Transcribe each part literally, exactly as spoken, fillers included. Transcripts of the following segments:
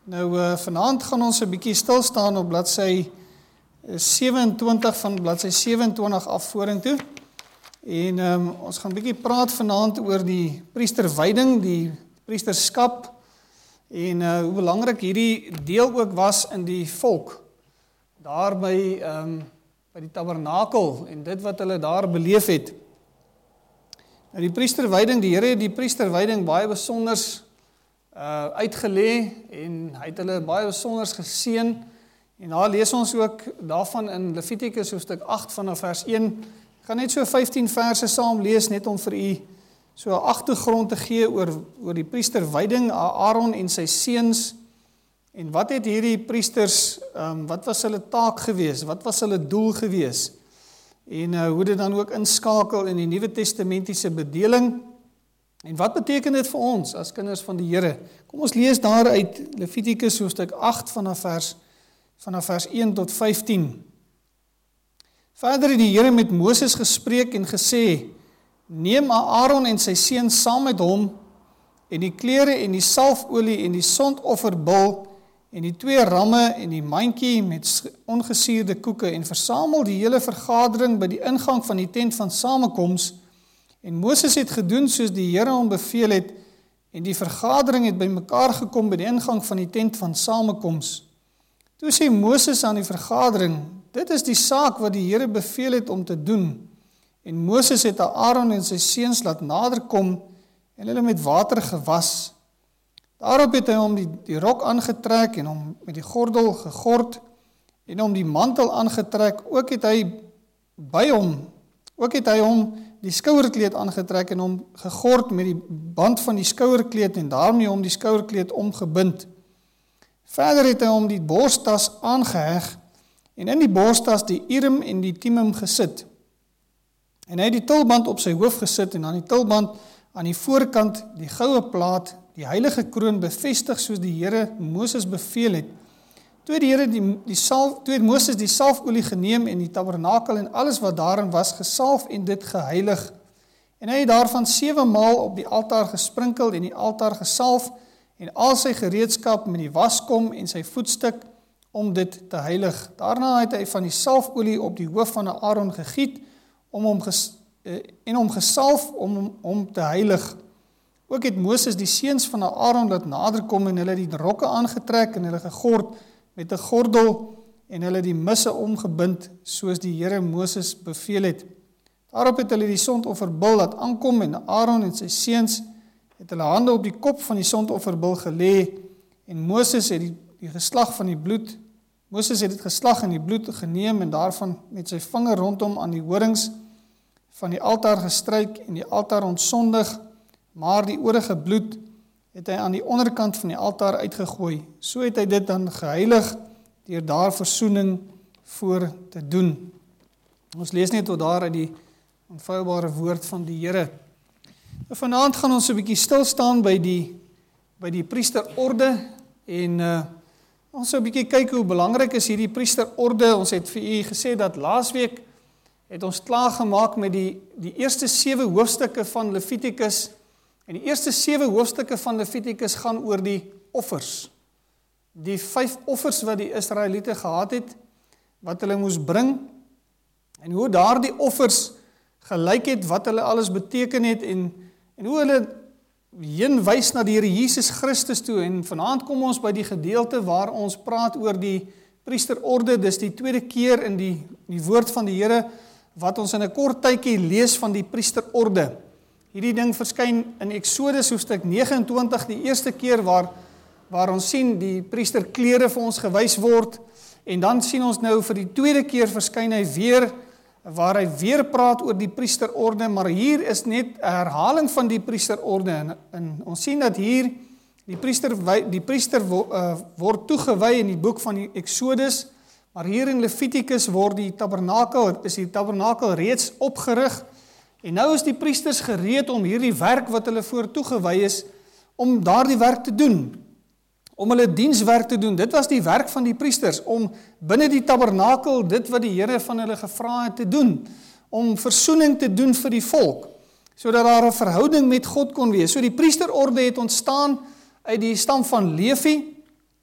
Nou, uh, vanaand gaan ons 'n bietjie stil staan op bladsy sewe-en-twintig van bladsy sewe-en-twintig af vorentoe. En um, ons gaan 'n bietjie praat vanaand oor die priesterwyding, die priesterskap en uh, hoe belangrik hierdie deel ook was in die volk. Daar by, um, by die tabernakel en dit wat hulle daar beleef het. Nou die priesterwyding, die Here het die priesterwyding baie besonders Uh, uitgelê en hy het hulle baie besonders geseën en daar lees ons ook daarvan in Levitikus hoofstuk agt vanaf vers een. Ek gaan net so vyftien verse saam lees net om vir u so 'n agtergrond te gee oor, oor die priesterwyding, Aaron en sy seuns en wat het hierdie priesters, um, wat was hulle taak gewees, wat was hulle doel gewees en uh, hoe dit dan ook inskakel in die Nuwe Testamentiese bedeling. En wat beteken dit vir ons as kinders van die Here? Kom ons lees daar uit Levitikus hoofstuk agt vanaf vers, vanaf vers een tot vyftien. Verder het die Here met Moses gespreek en gesê, neem Aaron en sy seuns saam met hom en die klere en die salfolie en die sondofferbul en die twee ramme en die mandjie met ongesuurde koeke en versamel die hele vergadering by die ingang van die tent van samekoms. En Moses het gedoen soos die Here hom beveel het en die vergadering het bymekaar gekom by die ingang van die tent van samekoms. Toe sê Moses aan die vergadering, dit is die saak wat die Here beveel het om te doen. En Moses het Aaron en sy seuns laat nader kom en hulle met water gewas. Daarop het hy hom die, die rok aangetrek en hom met die gordel gegord en hom die mantel aangetrek. Ook het hy by hom, ook het hy hom die skouerkleed aangetrek en hom gegord met die band van die skouerkleed en daarmee hom die skouerkleed omgebind. Verder het hy hom die borstas aangeheg en in die borstas die Urim en die Thummim gesit. En hy het die tulband op sy hoof gesit en aan die tulband aan die voorkant die goue plaat, die heilige kroon bevestig soos die Here Moses beveel het. Toe het die Here die, die salf, toe het Moses die salfolie geneem en die tabernakel en alles wat daarin was gesalf en dit geheilig. En hy het daarvan sewe maal op die altaar gesprinkel en die altaar gesalf en al sy gereedskap met die waskom en sy voetstuk om dit te heilig. Daarna het hy van die salfolie op die hoof van Aaron gegiet om hom ges, en hom gesalf om hom te heilig. Ook het Moses die seuns van Aaron laat naderkom en hulle die rokke aangetrek en hulle gegord met 'n gordel en hulle die misse omgebind soos die Here Moses beveel het. Daarop het hulle die sondofferbul laat aankom en Aaron en sy seuns het hulle hande op die kop van die sondofferbul gelê en Moses het die, die geslag van die bloed, Moses het dit geslag en die bloed geneem en daarvan met sy vinger rondom aan die horings van die altaar gestryk en die altaar ontsondig, maar die oorige bloed het hy aan die onderkant van die altaar uitgegooi. So het hy dit dan geheilig deur daar versoening voor te doen. Ons lees net tot daar uit die onfeilbare woord van die Here. Vanaand gaan ons 'n bietjie stil staan by die by die priesterorde en uh, ons sou 'n bietjie kyk hoe belangrik is hierdie priesterorde. Ons het vir u gesê dat laasweek het ons klaar gemaak met die die eerste sewe hoofstukke van Levitikus. En die eerste sewe hoofstukke van Levitikus gaan oor die offers. Die vyf offers wat die Israeliete gehad het, wat hulle moes bring, en hoe daardie offers gelyk het, wat hulle alles beteken het, en, en hoe hulle heen wys na die Here Jesus Christus toe. En vanaand kom ons by die gedeelte waar ons praat oor die priesterorde. Dis die tweede keer in die, die woord van die Here, wat ons in 'n kort tydjie lees van die priesterorde. Hierdie ding verskyn in Eksodus hoofstuk nege-en-twintig, die eerste keer waar, waar ons sien die priesterklere vir ons gewys word, en dan sien ons nou vir die tweede keer verskyn hy weer, waar hy weer praat oor die priesterorde, maar hier is net 'n herhaling van die priesterorde, en, en ons sien dat hier die priester, die priester uh, word toegewy in die boek van die Eksodus, maar hier in Levitikus word die tabernakel, is die tabernakel reeds opgerig. En nou is die priesters gereed om hierdie werk wat hulle voor toegewy is, om daardie werk te doen, om hulle dienswerk te doen. Dit was die werk van die priesters, om binne die tabernakel dit wat die Here van hulle gevra het te doen, om versoening te doen vir die volk, sodat daar 'n verhouding met God kon wees. So die priesterorde het ontstaan uit die stam van Levi,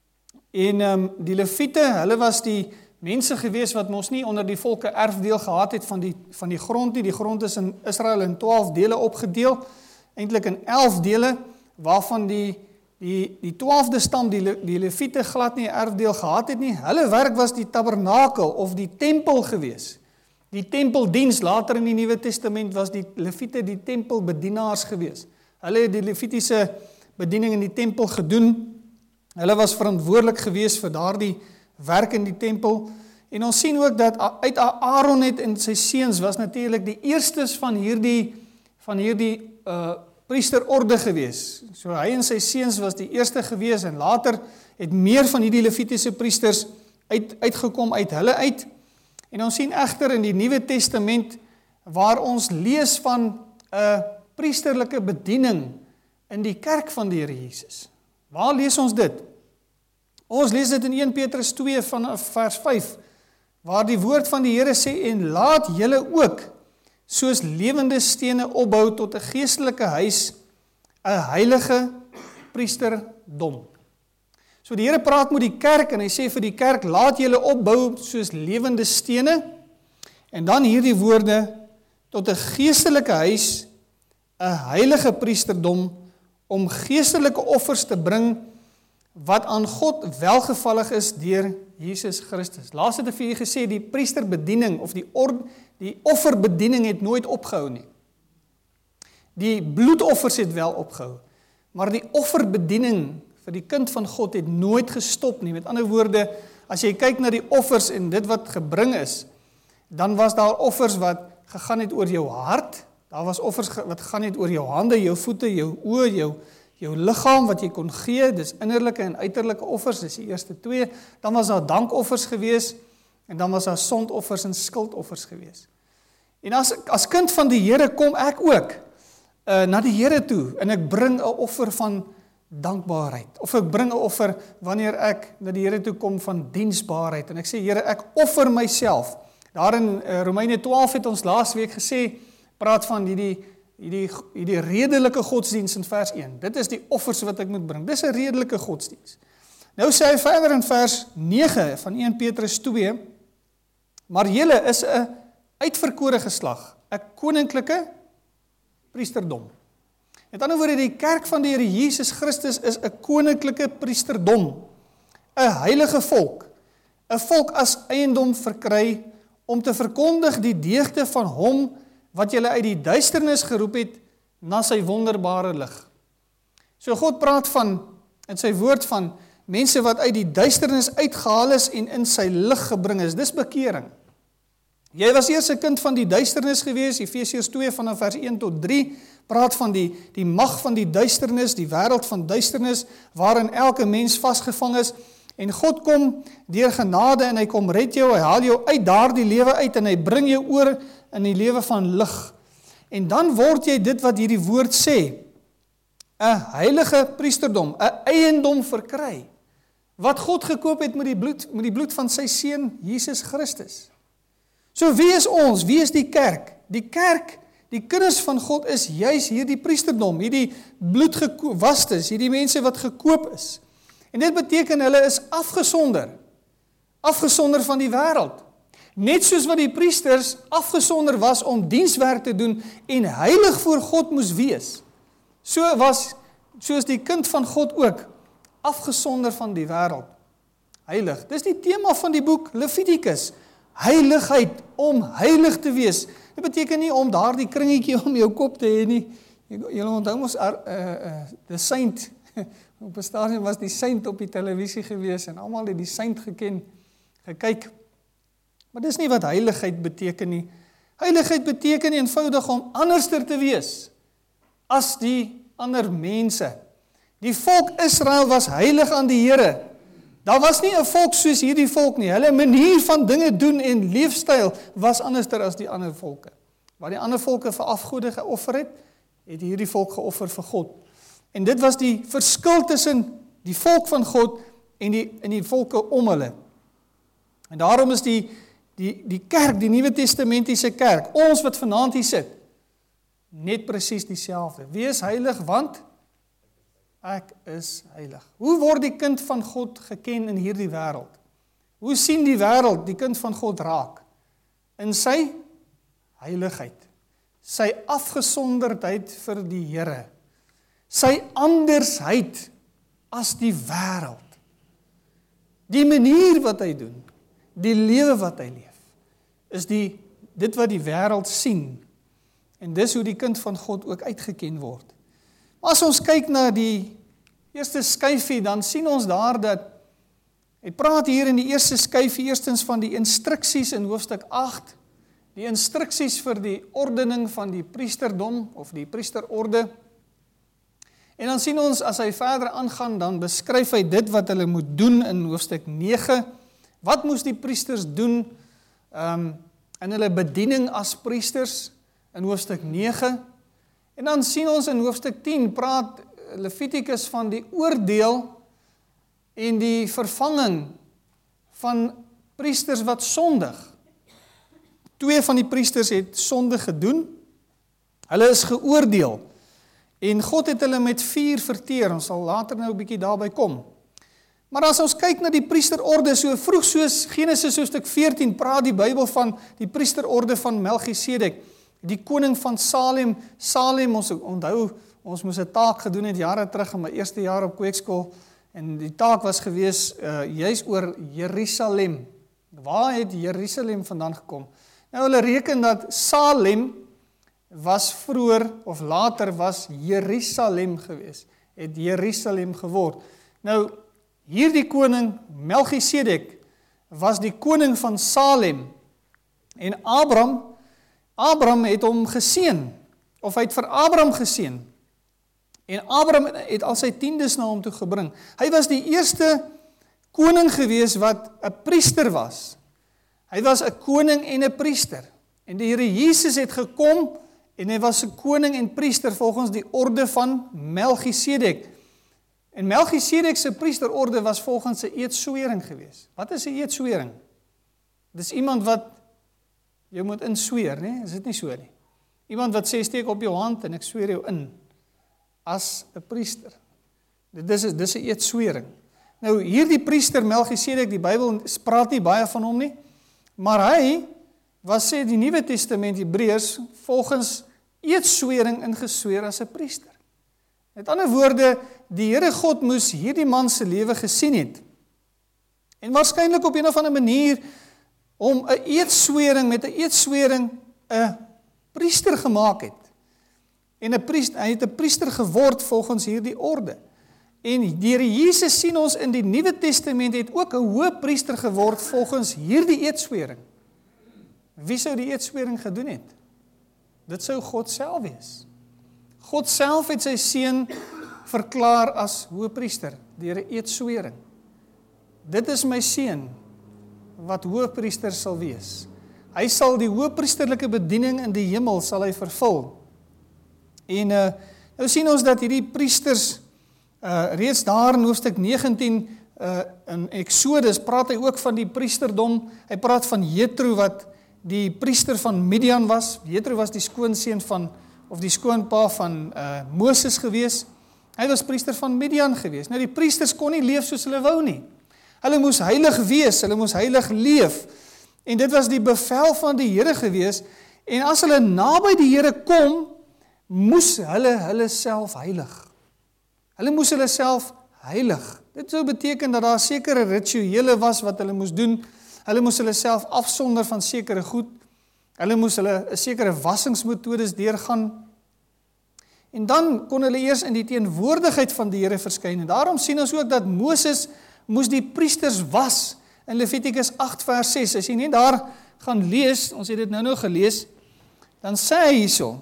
En um, die Lewiete, hulle was die mense gewees wat mos nie onder die volke erfdeel gehad het van die, van die grond nie. Die grond is in Israel in twaalf dele opgedeel, eintlik in elf dele, waarvan die Die, die twaalfde stam, die, die Lewiete glad nie erfdeel gehad het nie. Hulle werk was die tabernakel of die tempel gewees. Die tempeldiens, later in die Nuwe Testament was die Lewiete die tempelbedienaars gewees. Hulle het die Lewitiese bediening in die tempel gedoen. Hulle was verantwoordelik gewees vir daardie werk in die tempel. En ons sien ook dat uit Aaron het en sy seuns was natuurlik die eerstes van hierdie, van hierdie uh, priesterorde gewees. So hy en sy seuns was die eerste gewees en later het meer van hierdie Lewitiese priesters uit, uitgekom uit hulle uit. En ons sien egter in die Nuwe Testament waar ons lees van 'n priesterlike bediening in die kerk van die Here Jesus. Waar lees ons dit? Ons lees dit in Eerste Petrus twee van vers vyf, waar die woord van die Here sê, en laat julle ook soos lewende stene opbou tot 'n geestelike huis, 'n heilige priesterdom. So die Here praat met die kerk en hy sê vir die kerk, laat julle opbou soos lewende stene, en dan hierdie woorde, tot 'n geestelike huis, 'n heilige priesterdom, om geestelike offers te bring, wat aan God welgevallig is deur Jesus Christus. Laas het ek vir julle gesê, die priesterbediening, of die, orde, die offerbediening het nooit opgehou nie. Die bloedoffers het wel opgehou, maar die offerbediening vir die kind van God het nooit gestop nie. Met ander woorde, as jy kyk na die offers en dit wat gebring is, dan was daar offers wat gegaan het oor jou hart, daar was offers wat gegaan het oor jou hande, jou voete, jou oë, jou jou liggaam wat jy kon gee, dis innerlike en uiterlike offers, dis die eerste twee. Dan was daar dankoffers gewees, en dan was daar sondoffers en skuldoffers gewees. En as, as kind van die Here kom ek ook uh, na die Here toe, en ek bring 'n offer van dankbaarheid, of ek bring 'n offer wanneer ek na die Here toe kom van diensbaarheid, en ek sê, Here, ek offer myself. Daar in uh, Romeine twaalf het ons laas week gesê, praat van die, die Hierdie, hierdie redelike godsdiens in vers een. Dit is die offers wat ek moet bring. Dis 'n redelike godsdiens. Nou sê hy verder in vers nege van Eerste Petrus twee, maar julle is 'n uitverkore geslag, 'n koninklike priesterdom. Met ander woorde, die kerk van die Here Jesus Christus is 'n koninklike priesterdom, 'n heilige volk, 'n volk as eiendom verkry om te verkondig die deugde van hom wat julle uit die duisternis geroep het na sy wonderbare lig. So God praat van, in sy woord van, mense wat uit die duisternis uitgehaal is en in sy lig gebring is. Dis bekering. Jy was eers 'n kind van die duisternis gewees, Efesiërs twee vanaf vers een tot drie, praat van die, die mag van die duisternis, die wêreld van duisternis, waarin elke mens vasgevang is, en God kom deur genade en hy kom red jou, hy haal jou uit daardie lewe uit en hy bring jou oor in die lewe van lig. En dan word jy dit wat hierdie woord sê, 'n heilige priesterdom, 'n eiendom verkry, wat God gekoop het met die bloed, met die bloed van sy seun Jesus Christus. So wie is ons? Wie is die kerk? Die kerk, die kinders van God is juis hierdie priesterdom, hierdie bloedgewastes, hierdie mense wat gekoop is. En dit beteken hulle is afgesonder, afgesonder van die wêreld. Net soos wat die priesters afgesonder was om dienswerk te doen en heilig voor God moes wees. So was, soos die kind van God ook, afgesonder van die wêreld. Heilig. Dis die tema van die boek Levitikus. Heiligheid, om heilig te wees. Dit beteken nie om daardie kringetjie om jou kop te hê nie. Julle onthou mos uh, uh, the saint. Op 'n stadium was die saint op die televisie gewees en almal het die saint geken, gekyk. Maar dis nie wat heiligheid beteken nie. Heiligheid beteken eenvoudig om anderster te wees as die ander mense. Die volk Israel was heilig aan die Here. Daar was nie 'n volk soos hierdie volk nie. Hulle manier van dinge doen en leefstyl was anderster as die ander volke. Waar die ander volke vir afgode geoffer het, het hierdie volk geoffer vir God. En dit was die verskil tussen die volk van God en die, en die volke om hulle. En daarom is die, die, die kerk, die Nuwe Testamentiese kerk, ons wat vanaand hier sit, net presies dieselfde. Wees heilig, want Ek is heilig. Hoe word die kind van God geken in hierdie wêreld? Hoe sien die wêreld die kind van God raak? In sy heiligheid, sy afgesonderdheid vir die Here, sy andersheid as die wêreld, die manier wat hy doen, die lewe wat hy leef, is die, dit wat die wêreld sien, en dis hoe die kind van God ook uitgeken word. Maar as ons kyk na die eerste skyfie, dan sien ons daar dat, hy praat hier in die eerste skyfie eerstens van die instruksies in hoofstuk agt, die instruksies vir die ordening van die priesterdom, of die priesterorde, en dan sien ons, as hy verder aangaan, dan beskryf hy dit wat hulle moet doen in hoofstuk nege, wat moes die priesters doen, um, in hulle bediening as priesters, in hoofstuk nege, en dan sien ons in hoofstuk tien, praat Levitikus van die oordeel, en die vervanging van priesters wat sondig. Twee van die priesters het sonde gedoen, hulle is geoordeel, en God het hulle met vuur verteer, ons sal later nou 'n bietjie daarby kom. Maar as ons kyk na die priesterorde, so vroeg soos Genesis hoofstuk veertien, praat die Bybel van die priesterorde van Melchisedek, die koning van Salem. Salem, ons onthou, ons moes 'n taak gedoen het jare terug in my eerste jaar op kweekskool, en die taak was gewees, uh, juis oor Jerusalem. Waar het Jerusalem vandaan gekom? Nou hulle reken dat Salem was vroeër of later was Jerusalem gewees, het Jerusalem geword. Nou, hierdie koning Melchisedek was die koning van Salem, en Abraham, Abraham het hom geseën, of hy het vir Abraham geseën, en Abraham het al sy tiendes na hom toe gebring. Hy was die eerste koning gewees wat 'n priester was. Hy was 'n koning en 'n priester. En die Here Jesus het gekom, en hy was 'n koning en priester volgens die orde van Melchisedek. En Melchisedek se priesterorde was volgens 'n eedswering gewees. Wat is 'n eedswering? Dis iemand wat jy moet insweer, né? Is dit nie so nie? Iemand wat sê, steek op jou hand en ek sweer jou in, as 'n priester. Dit is, dis 'n eedswering. Nou, hierdie priester Melchisedek, die Bybel praat nie baie van hom nie, maar hy was, sê die Nuwe Testament Hebreërs, volgens eedswering ingesweer as 'n priester. Met ander woorde, die Here God moes hierdie man se lewe gesien het, en waarskynlik op een of ander manier, om 'n eedswering, met 'n eedswering, 'n priester gemaak het. En 'n priester, hy het 'n priester geword volgens hierdie orde. En die Here Jesus sien ons in die Nuwe Testament het ook 'n hoëpriester geword volgens hierdie eedswering. Wie sou die eedswering gedoen het? Dit sou God self wees. God self het sy seun verklaar as hoëpriester deur 'n eedswering. Dit is my seun wat hoëpriester sal wees. Hy sal die hoëpriesterlike bediening in die hemel sal hy vervul. En uh, nou sien ons dat hierdie priesters uh, reeds daar in hoofstuk negentien uh, in Exodus praat hy ook van die priesterdom. Hy praat van Jethro wat die priester van Midian was. Jethro was die skoonseun van, of die skoonpa van uh, Moses gewees. Hy was priester van Midian gewees. Nou die priesters kon nie leef soos hulle wou nie. Hulle moes heilig wees, hulle moes heilig leef. En dit was die bevel van die Here gewees. En as hulle naby die Here kom, moes hulle hulle self heilig. Hulle moes hulle self heilig. Dit sou beteken dat daar sekere rituele was wat hulle moes doen. Hulle moes hulle self afsonder van sekere goed. Hulle moes hulle 'n sekere wassingsmetodes deurgaan. En dan kon hulle eers in die teenwoordigheid van die Here verskyn. En daarom sien ons ook dat Moses moes die priesters was in Levitikus agt vers ses. As jy net daar gaan lees, ons het dit nou nou gelees, dan sê hy hierso,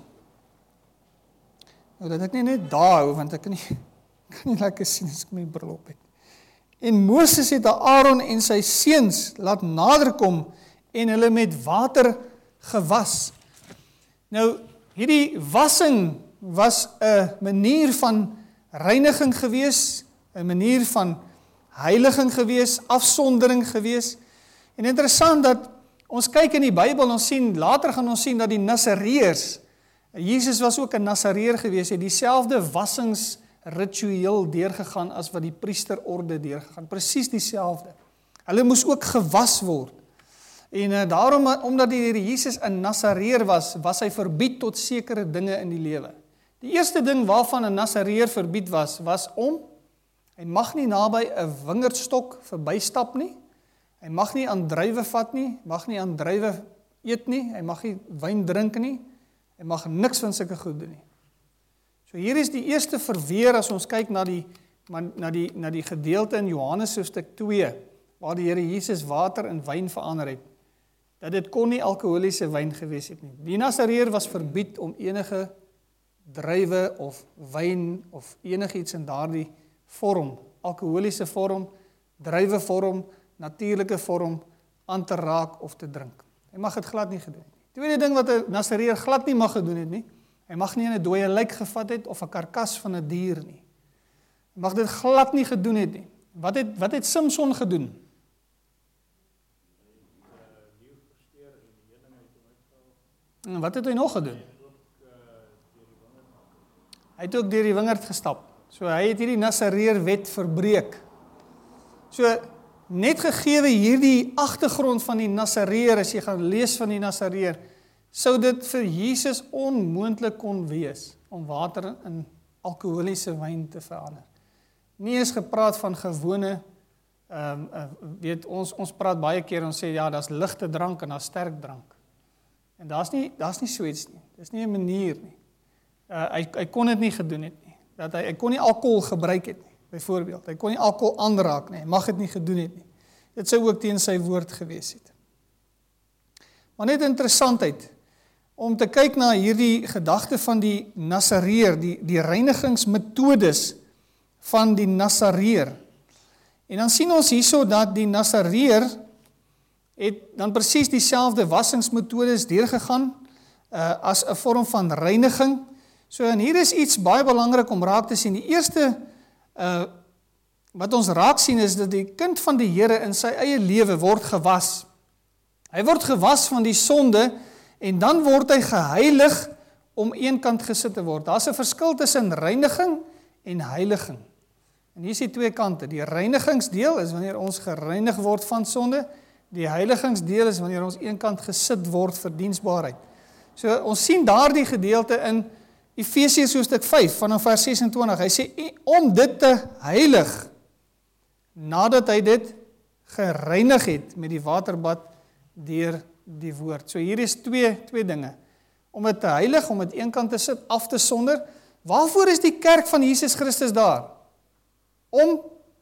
nou dat ek nie net daar hou, want ek kan nie, kan nie lekker sien as ek my bril op het. En Moses het Aaron en sy seuns laat naderkom en hulle met water gewas. Nou, hierdie wassing was 'n manier van reiniging gewees, 'n manier van heiliging gewees, afsondering gewees. En interessant dat ons kyk in die Bybel, ons sien, later gaan ons sien dat die Nasareërs, Jesus was ook 'n Nasareër gewees, het dieselfde wassings ritueel deurgegaan as wat die priesterorde deurgegaan. Presies dieselfde. Hulle moes ook gewas word. En uh, daarom, omdat die Here Jesus 'n Nasareer was, was hy verbied tot sekere dinge in die lewe. Die eerste ding waarvan 'n Nasareer verbied was, was om, hy mag nie naby 'n wingerdstok verbystap nie, hy mag nie aan druiwe vat nie, mag nie aan druiwe eet nie, hy mag nie wyn drink nie, hy mag niks van sulke goed doen nie. So hier is die eerste verweer as ons kyk na die, na die, na die gedeelte in Johannes hoofstuk twee, waar die Here Jesus water in wyn verander het, dat dit kon nie alkoholiese wyn gewees het nie. Die Nasareer was verbied om enige druiwe of wyn of enigiets in daardie vorm, alkoholiese vorm, druiwe vorm, natuurlike vorm, aan te raak of te drink. Hy mag dit glad nie gedoen het nie. Tweede ding wat 'n Nasareer glad nie mag gedoen het nie, hy mag nie in 'n dooie lijk gevat het of 'n karkas van 'n dier nie. Hy mag dit glad nie gedoen het nie. Wat het, wat het Samson gedoen? En wat het hy nog gedoen? Hy het ook deur die wingerd gestap. So hy het hierdie Nasareer wet verbreek. So net gegeewe hierdie agtergrond van die Nasareer, as jy gaan lees van die Nasareer, sou dit vir Jesus onmoontlik kon wees om water in alkoholiese wyn te verander. Nie eens gepraat van gewone, um, uh, weet ons, ons praat baie keer, ons sê ja, daar's ligte drank en daar's sterk drank. En daar's nie, daar's nie so iets nie, dis nie 'n manier nie. Uh, hy, hy kon dit nie gedoen het nie, dat hy, hy kon nie alkohol gebruik het nie, byvoorbeeld, hy kon nie alkohol aanraak nie, hy mag dit nie gedoen het nie. Dit sou ook teen sy woord gewees het. Maar net interessantheid, om te kyk na hierdie gedagte van die Nasareer, die, die reinigingsmetodes van die Nasareer. En dan sien ons hierso dat die Nasareer het dan presies dieselfde wassingsmetodes deurgegaan uh, as 'n vorm van reiniging. So en hier is iets baie belangrik om raak te sien. Die eerste uh, wat ons raak sien is dat die kind van die Here in sy eie lewe word gewas. Hy word gewas van die sonde en dan word hy geheilig om eenkant gesit te word. Daar's 'n verskil tussen reiniging en heiliging. En hier is die twee kante. Die reinigingsdeel is wanneer ons gereinig word van sonde. Die heiligingsdeel is wanneer ons eenkant gesit word vir diensbaarheid. So ons sien daardie gedeelte in Efesiërs hoofstuk vyf vanaf vers ses en twintig. Hy sê om dit te heilig, nadat hy dit gereinig het met die waterbad deur die woord. So hier is twee twee dinge. Om dit te heilig, om dit eenkant te sit, af te sonder. Waarvoor is die kerk van Jesus Christus daar? Om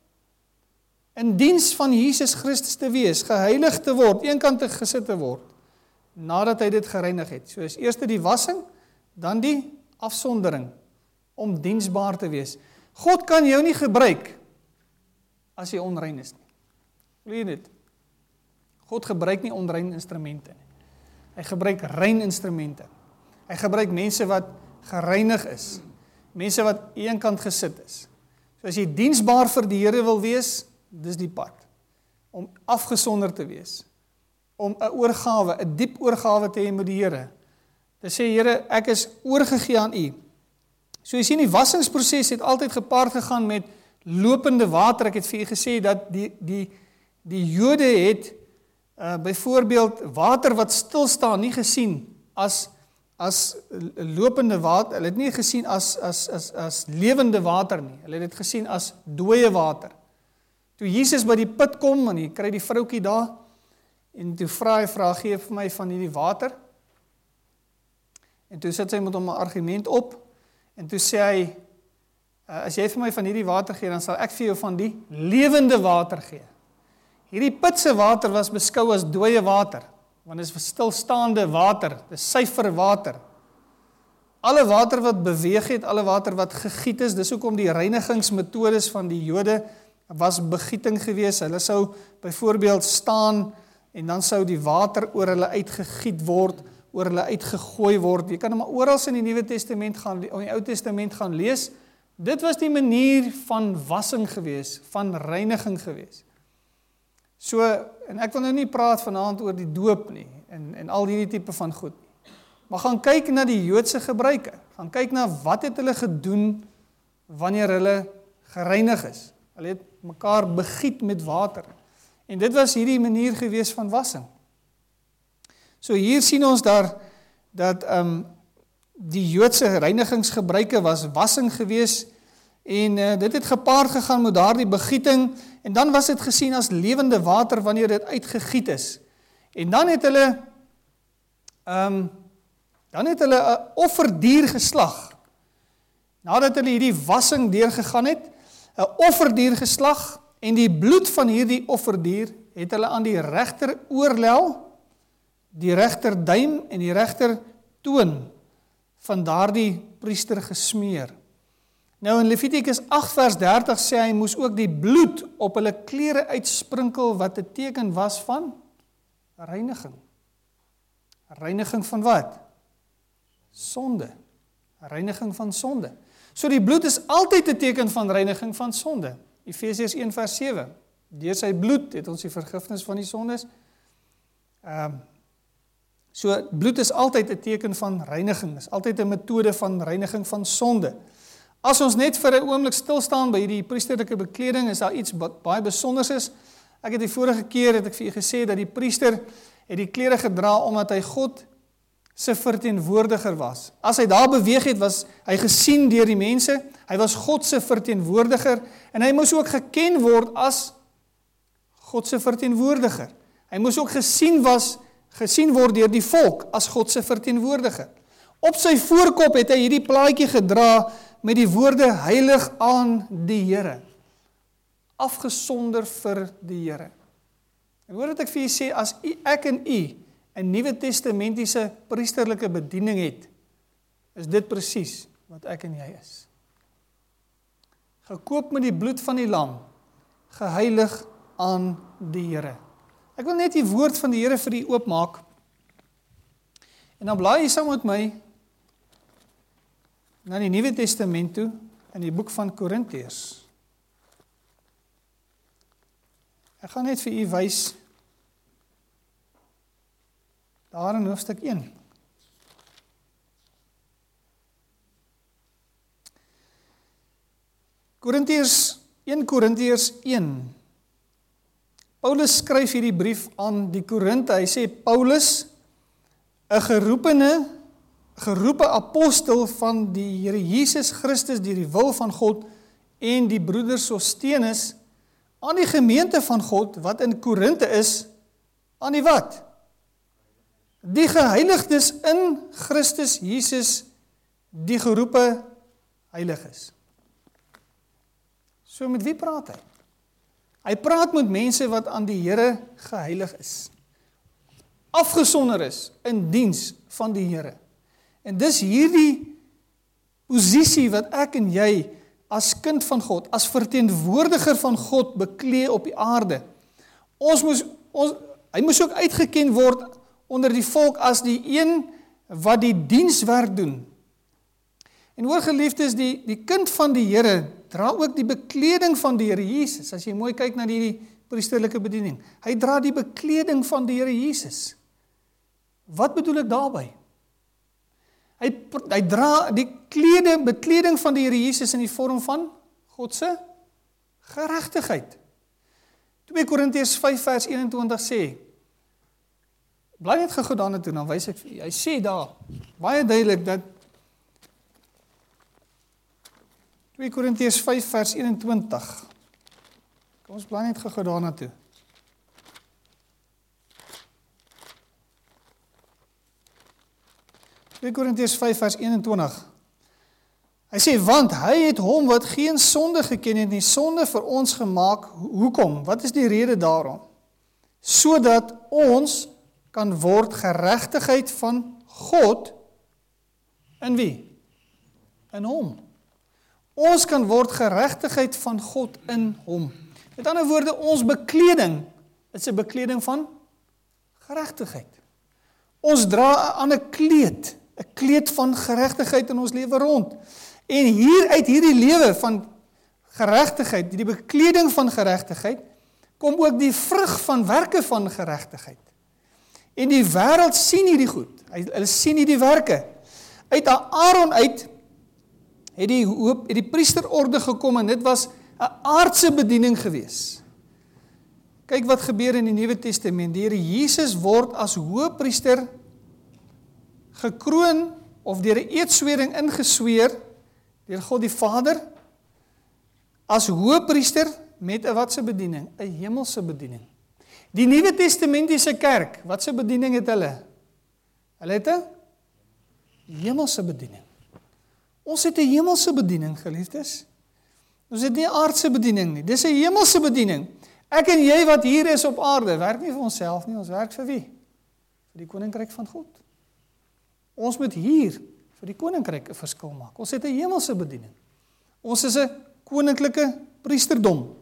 in diens van Jesus Christus te wees, geheilig te word, eenkant te gesit te word, nadat hy dit gereinig het. So is eerste die wassing, dan die afsondering, om diensbaar te wees. God kan jou nie gebruik, as jy onrein is nie. Voel jy dit? God gebruik nie onrein instrumente nie. Hy gebruik rein instrumente. Hy gebruik mense wat gereinig is, mense wat eenkant gesit is. So as jy diensbaar vir die Here wil wees, dis die pad, om afgesonder te wees, om 'n oorgawe, 'n diep oorgawe te hê met die Here, te sê, Here, ek is oorgegee aan U. So jy sien, die wassingsproses het altyd gepaard gegaan met lopende water. Ek het vir u gesê dat die, die, die Jode het uh, byvoorbeeld water wat stil staan nie gesien as, as lopende water, hulle het nie gesien as, as, as, as lewende water nie, hulle het dit gesien as dooie water. Toe Jesus by die put kom, en hy kry die vroukie daar, en toe vra hy, vra, gee vir my van hierdie water, en toe sit sy met hom 'n argument op, en toe sê hy, as jy vir my van hierdie water gee, dan sal ek vir jou van die lewende water gee. Hierdie putse water was beskou as dooie water, want dit is stilstaande water, dit is suiwer water. Alle water wat beweeg het, alle water wat gegiet is, dis hoekom die reinigingsmetodes van die Jode was begieting gewees. Hulle sou byvoorbeeld staan, en dan sou die water oor hulle uitgegiet word, oor hulle uitgegooi word. Jy kan hom maar oral in die Nuwe Testament gaan, in die Ou Testament gaan lees. Dit was die manier van wassing gewees, van reiniging gewees. So, en ek wil nou nie praat vanaand oor die doop nie, en, en al hierdie tipe van goed nie. Maar gaan kyk na die Joodse gebruike, gaan kyk na wat het hulle gedoen wanneer hulle gereinig is. Hulle het mekaar begiet met water. En dit was hierdie manier gewees van wassing. So hier sien ons daar, dat um, die Joodse reinigingsgebruike was wassing gewees, en uh, dit het gepaard gegaan met daardie begieting, en dan was dit gesien as lewende water wanneer dit uitgegiet is. En dan het hulle, um, dan het hulle 'n offerdier geslag. Nadat hulle hierdie wassing deurgegaan het, 'n offerdier geslag, en die bloed van hierdie offerdier het hulle aan die regter oorlel, die regter duim en die regter toon van daardie priester gesmeer. Nou in Levitikus agt vers dertig sê hy moes ook die bloed op hulle klere uitsprinkel wat 'n teken was van reiniging. Reiniging van wat? Sonde. Reiniging van sonde. So die bloed is altyd 'n teken van reiniging van sonde. Efesiërs een vers sewe. Deur sy bloed het ons die vergifnis van die sondes. Ehm um, So bloed is altyd 'n teken van reiniging, is altyd 'n metode van reiniging van sonde. As ons net vir 'n oomblik stil staan by hierdie priesterlike bekleding, is daar iets baie besonders is. Ek het die vorige keer het ek vir u gesê dat die priester het die klere gedra omdat hy God se verteenwoordiger was. As hy daar beweeg het, was hy gesien deur die mense. Hy was God se verteenwoordiger en hy moes ook geken word as God se verteenwoordiger. Hy moes ook gesien was gesien word deur die volk as God se verteenwoordiger. Op sy voorkop het hy hierdie plaatjie gedra met die woorde heilig aan die Here. Afgesonder vir die Here. En hoor wat ek vir u sê, as u, ek en u 'n Nuwe Testamentiese priesterlike bediening het, is dit presies wat ek en jy is. Gekoop met die bloed van die lam, geheilig aan die Here. Ek wil net die woord van die Here vir u oopmaak. En dan blaai jy saam met my na die Nuwe Testament toe in die boek van Korintiërs. Ek gaan net vir u wys daar in hoofstuk een. Korintiërs, een Korintiërs een. Paulus skryf hierdie brief aan die Korinte. Hy sê Paulus, 'n geroepene, geroepe apostel van die Here Jesus Christus deur die wil van God en die broeder Sostenus aan die gemeente van God wat in Korinte is, aan die wat? Die geheiligdes in Christus Jesus, die geroepe heiliges. So met wie praat hy? Hy praat met mense wat aan die Here geheilig is. Afgesonder is in diens van die Here. En dis hierdie posisie wat ek en jy as kind van God, as verteenwoordiger van God beklee op die aarde. Ons moes, ons, hy moes ook uitgeken word onder die volk as die een wat die dienswerk doen. En hoor geliefdes, die, die kind van die Here dra ook die bekleding van die Here Jesus. As jy mooi kyk na die priesterlike bediening. Hy dra die bekleding van die Here Jesus. Wat bedoel ek daarby? Hy, hy dra die klede, bekleding van die Here Jesus in die vorm van God se geregtigheid. twee Korintiërs vyf vers eenentwintig sê, bly net gou daarna toe, dan wys ek vir jy. Hy sê daar, baie duidelik dat twee Korintiërs vyf vers eenentwintig. Kom ons bly net gou daarna toe. twee Korintiërs vyf vers eenentwintig. Hy sê, want hy het hom wat geen sonde geken het nie, sonde vir ons gemaak. Hoekom? Wat is die rede daarom? Sodat ons kan word geregtigheid van God in wie? In hom. Ons kan word geregtigheid van God in hom. Met ander woorde, ons bekleding is 'n bekleding van geregtigheid. Ons dra 'n ander kleed, 'n kleed van geregtigheid in ons lewe rond. En hier uit hierdie lewe van geregtigheid, die bekleding van geregtigheid, kom ook die vrug van werke van geregtigheid. En die wêreld sien hierdie goed. Hulle sien hierdie werke. Uit Aaron uit het die, hoop, het die priesterorde gekom en dit was 'n aardse bediening gewees. Kyk wat gebeur in die Nuwe Testament. Die Here Jesus word as hoëpriester gekroon of deur 'n eedswering ingesweer deur God die Vader as hoëpriester met 'n watse bediening? 'n hemelse bediening. Die Nuwe Testamentiese kerk, watse bediening het hulle? Hulle het 'n hemelse bediening. Ons het 'n hemelse bediening, geliefdes. Ons het nie 'n aardse bediening nie. Dis 'n hemelse bediening. Ek en jy wat hier is op aarde, werk nie vir onsself nie, ons werk vir wie? Vir die koninkryk van God. Ons moet hier vir die koninkryk 'n verskil maak. Ons het 'n hemelse bediening. Ons is 'n koninklike priesterdom.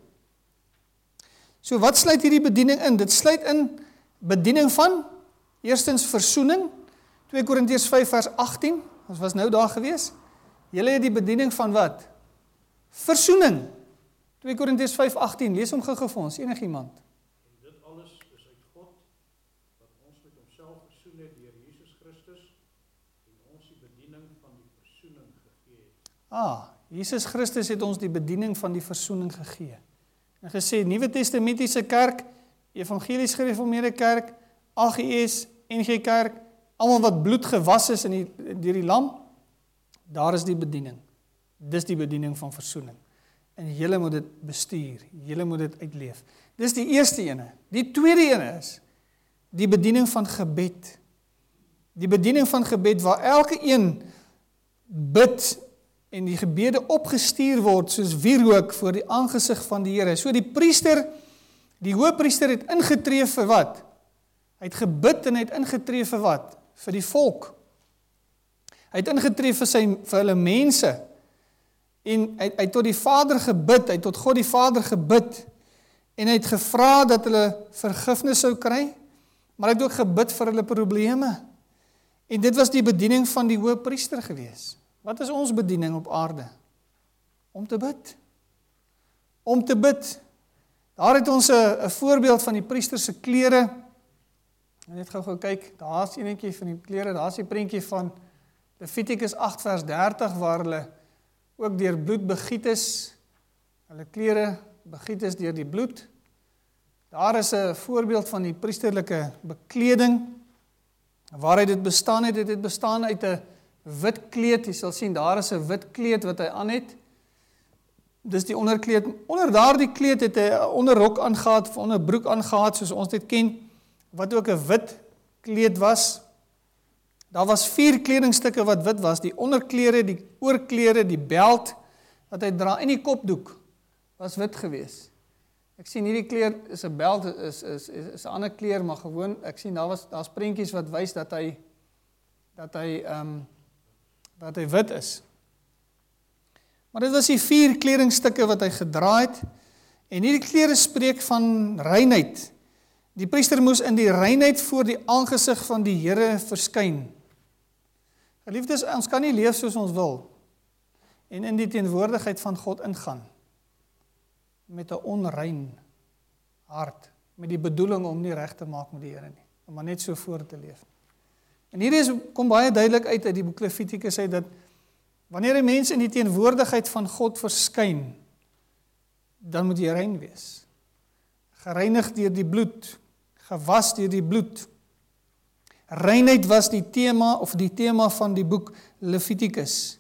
So wat sluit hierdie bediening in? Dit sluit in bediening van eerstens versoening. twee Korintiërs vyf vers agttien. Ons was nou daar gewees. Julle het die bediening van wat? Versoening. twee Korintiërs vyf agttien. Lees hom gou vir ons, enigiemand. En dit alles is uit God wat ons met homself versoen het deur Jesus Christus en ons die bediening van die versoening gegee het. Ah, Jesus Christus het ons die bediening van die versoening gegee. En gesê, Nuwe Testamentiese kerk, Evangelies Gereformeerde kerk, A G S, N G Kerk, almal wat bloed gewas is in die, deur die lam, daar is die bediening. Dis die bediening van versoening. En julle moet dit bestuur, julle moet dit uitleef. Dis die eerste ene. Die tweede ene is die bediening van gebed. Die bediening van gebed waar elke een bid en die gebede opgestuur word soos wierook voor die aangesig van die Here. So die priester, die hoëpriester het ingetree vir wat? Hy het gebid en hy het ingetree vir wat? Vir die volk. Hy het ingetree vir, sy, vir hulle mense. En hy, hy het tot die Vader gebid, hy het tot God die Vader gebid. En hy het gevra dat hulle vergifnis sou kry, maar hy het ook gebid vir hulle probleme. En dit was die bediening van die hoëpriester gewees. Wat is ons bediening op aarde? Om te bid. Om te bid. Daar het ons 'n voorbeeld van die priester se klere. Net gou-gou kyk, daar's eenetjie van die klere, daar's die prentjie van Levitikus agt vers dertig waar hulle ook deur bloed begiet is. Hulle klere begiet is deur die bloed. Daar is 'n voorbeeld van die priesterlike bekleding. Waaruit dit bestaan het, het dit bestaan uit 'n wit kleed. Jy sal sien, daar is 'n wit kleed wat hy aan het. Dis die onderkleed. Onder daardie kleed het hy 'n onderrok aangetree, of onderbroek aangetree, soos ons dit ken, wat ook 'n wit kleed was. Daar was vier kledingstukke wat wit was, die onderklere, die oorklere, die beld wat hy dra en die kopdoek was wit geweest. Ek sien hierdie kleer is 'n beld, is is is, is 'n ander kleur, maar gewoon ek sien daar was daar's prentjies wat wys dat hy dat hy ehm um, dat hy wit is. Maar dit was die vier kledingstukke wat hy gedra het en hierdie klere spreek van reinheid. Die priester moes in die reinheid voor die aangesig van die Here verskyn. Geliefdes, ons kan nie leef soos ons wil en in die teenwoordigheid van God ingaan met 'n onrein hart, met die bedoeling om nie reg te maak met die Here nie, om maar net so voor te leef. En hier is, kom baie duidelik uit uit die boek Levitikus uit dat wanneer 'n mens in die teenwoordigheid van God verskyn, dan moet jy rein wees. Gereinig deur die bloed, gewas deur die bloed. Reinheid was die tema of die tema van die boek Levitikus.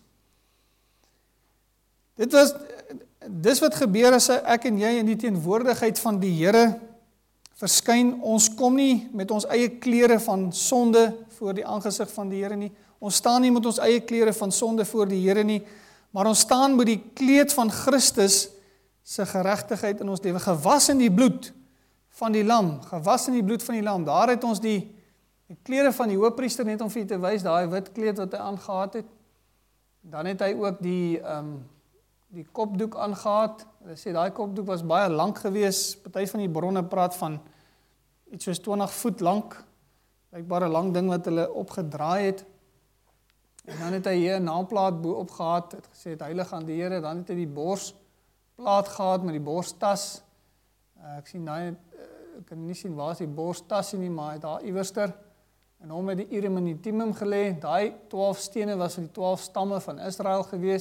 Dit was dis wat gebeur as ek en jy in die teenwoordigheid van die Here verskyn. Ons kom nie met ons eie klere van sonde voor die aangesig van die Here nie. Ons staan nie met ons eie klere van sonde voor die Here nie, maar ons staan met die kleed van Christus se geregtigheid in ons lewe, gewas in die bloed van die lam, gewas in die bloed van die lam. Daar het ons die, die klere van die hoëpriester, net om vir te wys, daai wit kleed wat hy aangehad het. Dan het hy ook die um, die kopdoek aangehad. Hulle sê daai kopdoek was baie lank gewees. Party van die bronne praat van iets soos twintig voet lank. Blykbaar 'n lang ding wat hulle opgedraai het. En dan het hy hier 'n naamplaat bo op gehad, het gesê het heilig aan die Here. Dan het hy die borsplaat gehad met die borstas. Uh, ek sien daai, ek kan nie sien waar is die borstas nie, maar hy het daar iewerster. En hom het die Urim en die Thummim gelê. Daai twaalf stene was vir die twaalf stamme van Israel gewees.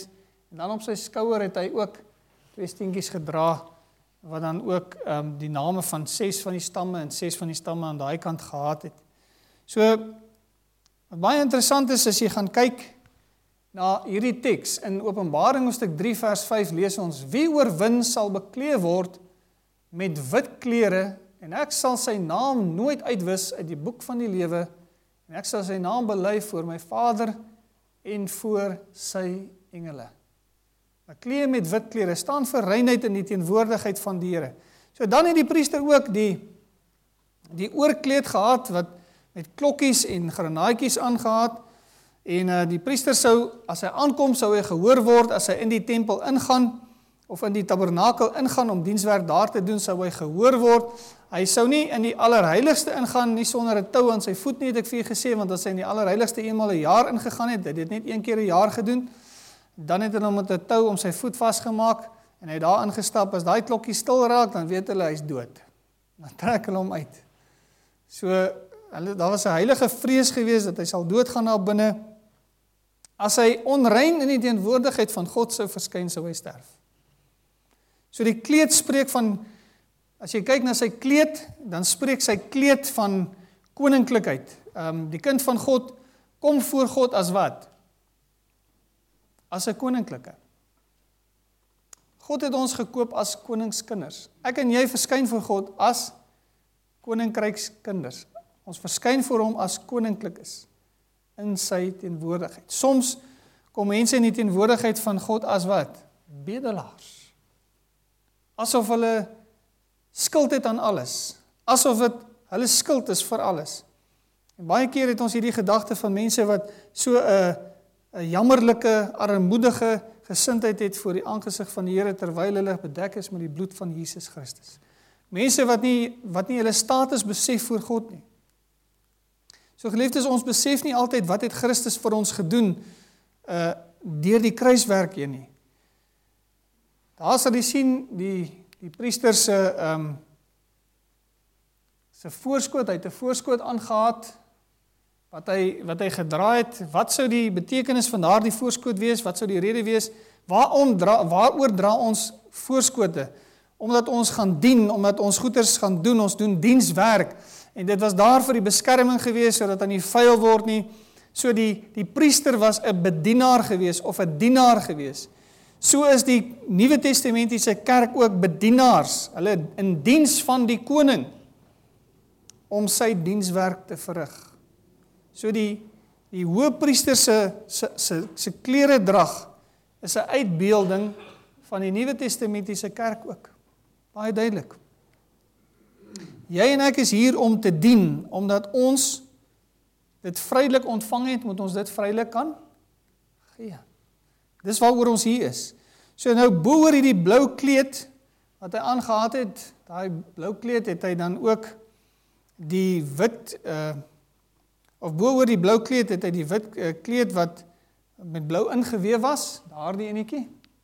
En dan op sy skouer het hy ook twee steentjies gedra, wat dan ook um, die name van ses van die stamme en ses van die stamme aan daai kant gehad het. So, wat baie interessant is, as jy gaan kyk na hierdie teks, in Openbaring hoofstuk drie vers vyf lees ons, wie oorwin sal beklee word met wit klere, en ek sal sy naam nooit uitwis uit die boek van die lewe, en ek sal sy naam bely voor my Vader en voor sy engele. Beklee met wit klere, staan vir reinheid in die teenwoordigheid van die Here. So dan het die priester ook die, die oorkleed gehad, wat met klokkies en granaatjies aangehad, en uh, die priester sou, as hy aankom, sou hy gehoor word, as hy in die tempel ingaan, of in die tabernakel ingaan om dienswerk daar te doen, sou hy gehoor word. Hy sou nie in die allerheiligste ingaan, nie sonder 'n tou aan sy voet nie, het ek vir julle gesê, want as hy in die allerheiligste eenmaal 'n jaar ingegaan het, hy het dit net een keer 'n jaar gedoen, dan het hy hom met 'n tou om sy voet vasgemaak, en hy het daar ingestap, as daai klokkie stil raak, dan weet hulle, hy is dood. Dan trek hulle hom uit. So, hulle, daar was 'n heilige vrees gewees, dat hy sal doodgaan daar binne. As hy onrein in die teenwoordigheid van God sou verskyn, sou hy sterf. So die kleed spreek van, as jy kyk na sy kleed, dan spreek sy kleed van koninklikheid. Um, die kind van God kom voor God as wat? As 'n koninklike. God het ons gekoop as koningskinders. Ek en jy verskyn voor God as koninkrykskinders. Ons verskyn voor hom as koninklikes in sy teenwoordigheid. Soms kom mense in die teenwoordigheid van God as wat? Bedelaars. Asof hulle skuld het aan alles. Asof het hulle skuld is vir alles. En baie keer het ons hierdie gedagte van mense wat so 'n 'n jammerlike, armoedige gesindheid het voor die aangesig van die Here, terwyl hulle bedek is met die bloed van Jesus Christus. Mense wat nie, wat nie hulle status besef voor God nie. So geliefdes, ons besef nie altyd wat het Christus vir ons gedoen uh, deur die kruiswerk heen nie. Daar sal jy sien, die, die priester se um, se voorskoot, hy het 'n voorskoot aangehad, wat hy, wat hy gedra het. Wat sou die betekenis van daardie voorskoot wees? Wat sou die rede wees? Waarom dra, waaroor dra ons voorskote? Omdat ons gaan dien, omdat ons goeders gaan doen, ons doen dienswerk. En dit was daar vir die beskerming gewees, sodat hy nie vuil word nie. So die, die priester was 'n bedienaar gewees, of 'n dienaar gewees. So is die Nuwe Testamentiese kerk ook bedienaars, hulle in diens van die koning, om sy dienswerk te verrig. So die, die hoëpriester se, se, se, se kleredrag is 'n uitbeelding van die Nuwe Testamentiese kerk ook. Baie duidelik. Jy en ek is hier om te dien, omdat ons dit vrylik ontvang het, moet ons dit vrylik kan gee. Dis waaroor ons hier is. So nou bo oor hierdie blou kleed wat hy aangehad het, daai blou kleed het hy dan ook die wit uh, of bo oor die blou kleed het hy die wit uh, kleed wat met blou ingeweef was, daardie enetjie.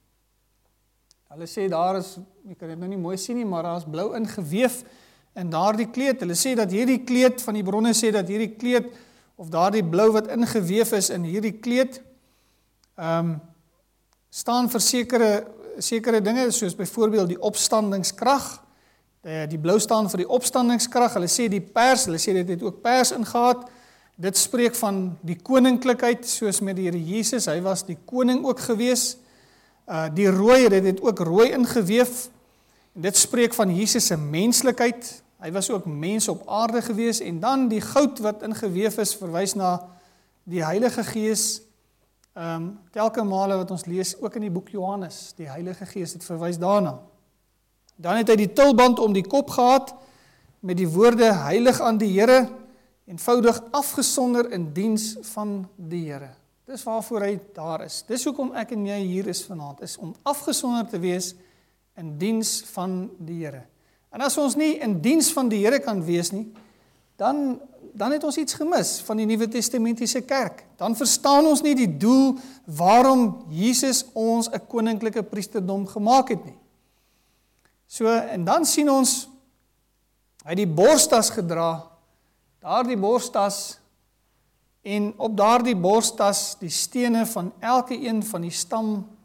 Hulle sê daar is, ek kan dit nou nie mooi sien nie, maar daar is blou ingeweef in daardie kleed. Hulle sê dat hierdie kleed, van die bronne sê dat hierdie kleed, of daardie blou wat ingeweef is in hierdie kleed, um, staan vir sekere, sekere dinge, soos byvoorbeeld die opstandingskrag. Die, die blou staan vir die opstandingskrag. Hulle sê die pers, hulle sê dit het ook pers ingehaat. Dit spreek van die koninklikheid, soos met die Here Jesus. Hy was die koning ook gewees. Uh, die rooi, dit het ook rooi ingeweef. En dit spreek van Jesus se menslikheid. Hy was ook mens op aarde gewees. En dan die goud wat ingeweef is, verwys na die Heilige Gees. Um, telke male wat ons lees, ook in die boek Johannes, die Heilige Gees, dit verwys daarna. Dan het hy die tulband om die kop gehad, met die woorde heilig aan die Here, eenvoudig afgesonder in diens van die Here. Dis waarvoor hy daar is. Dis hoekom ek en jy hier is vanaand, is om afgesonder te wees in diens van die Here. En as ons nie in diens van die Here kan wees nie, dan, dan het ons iets gemis van die Nuwe Testamentiese kerk. Dan verstaan ons nie die doel waarom Jesus ons 'n koninklike priesterdom gemaak het nie. So, en dan sien ons, hy het die borstas gedra, daardie borstas, en op daardie borstas die stene van elke een van die stam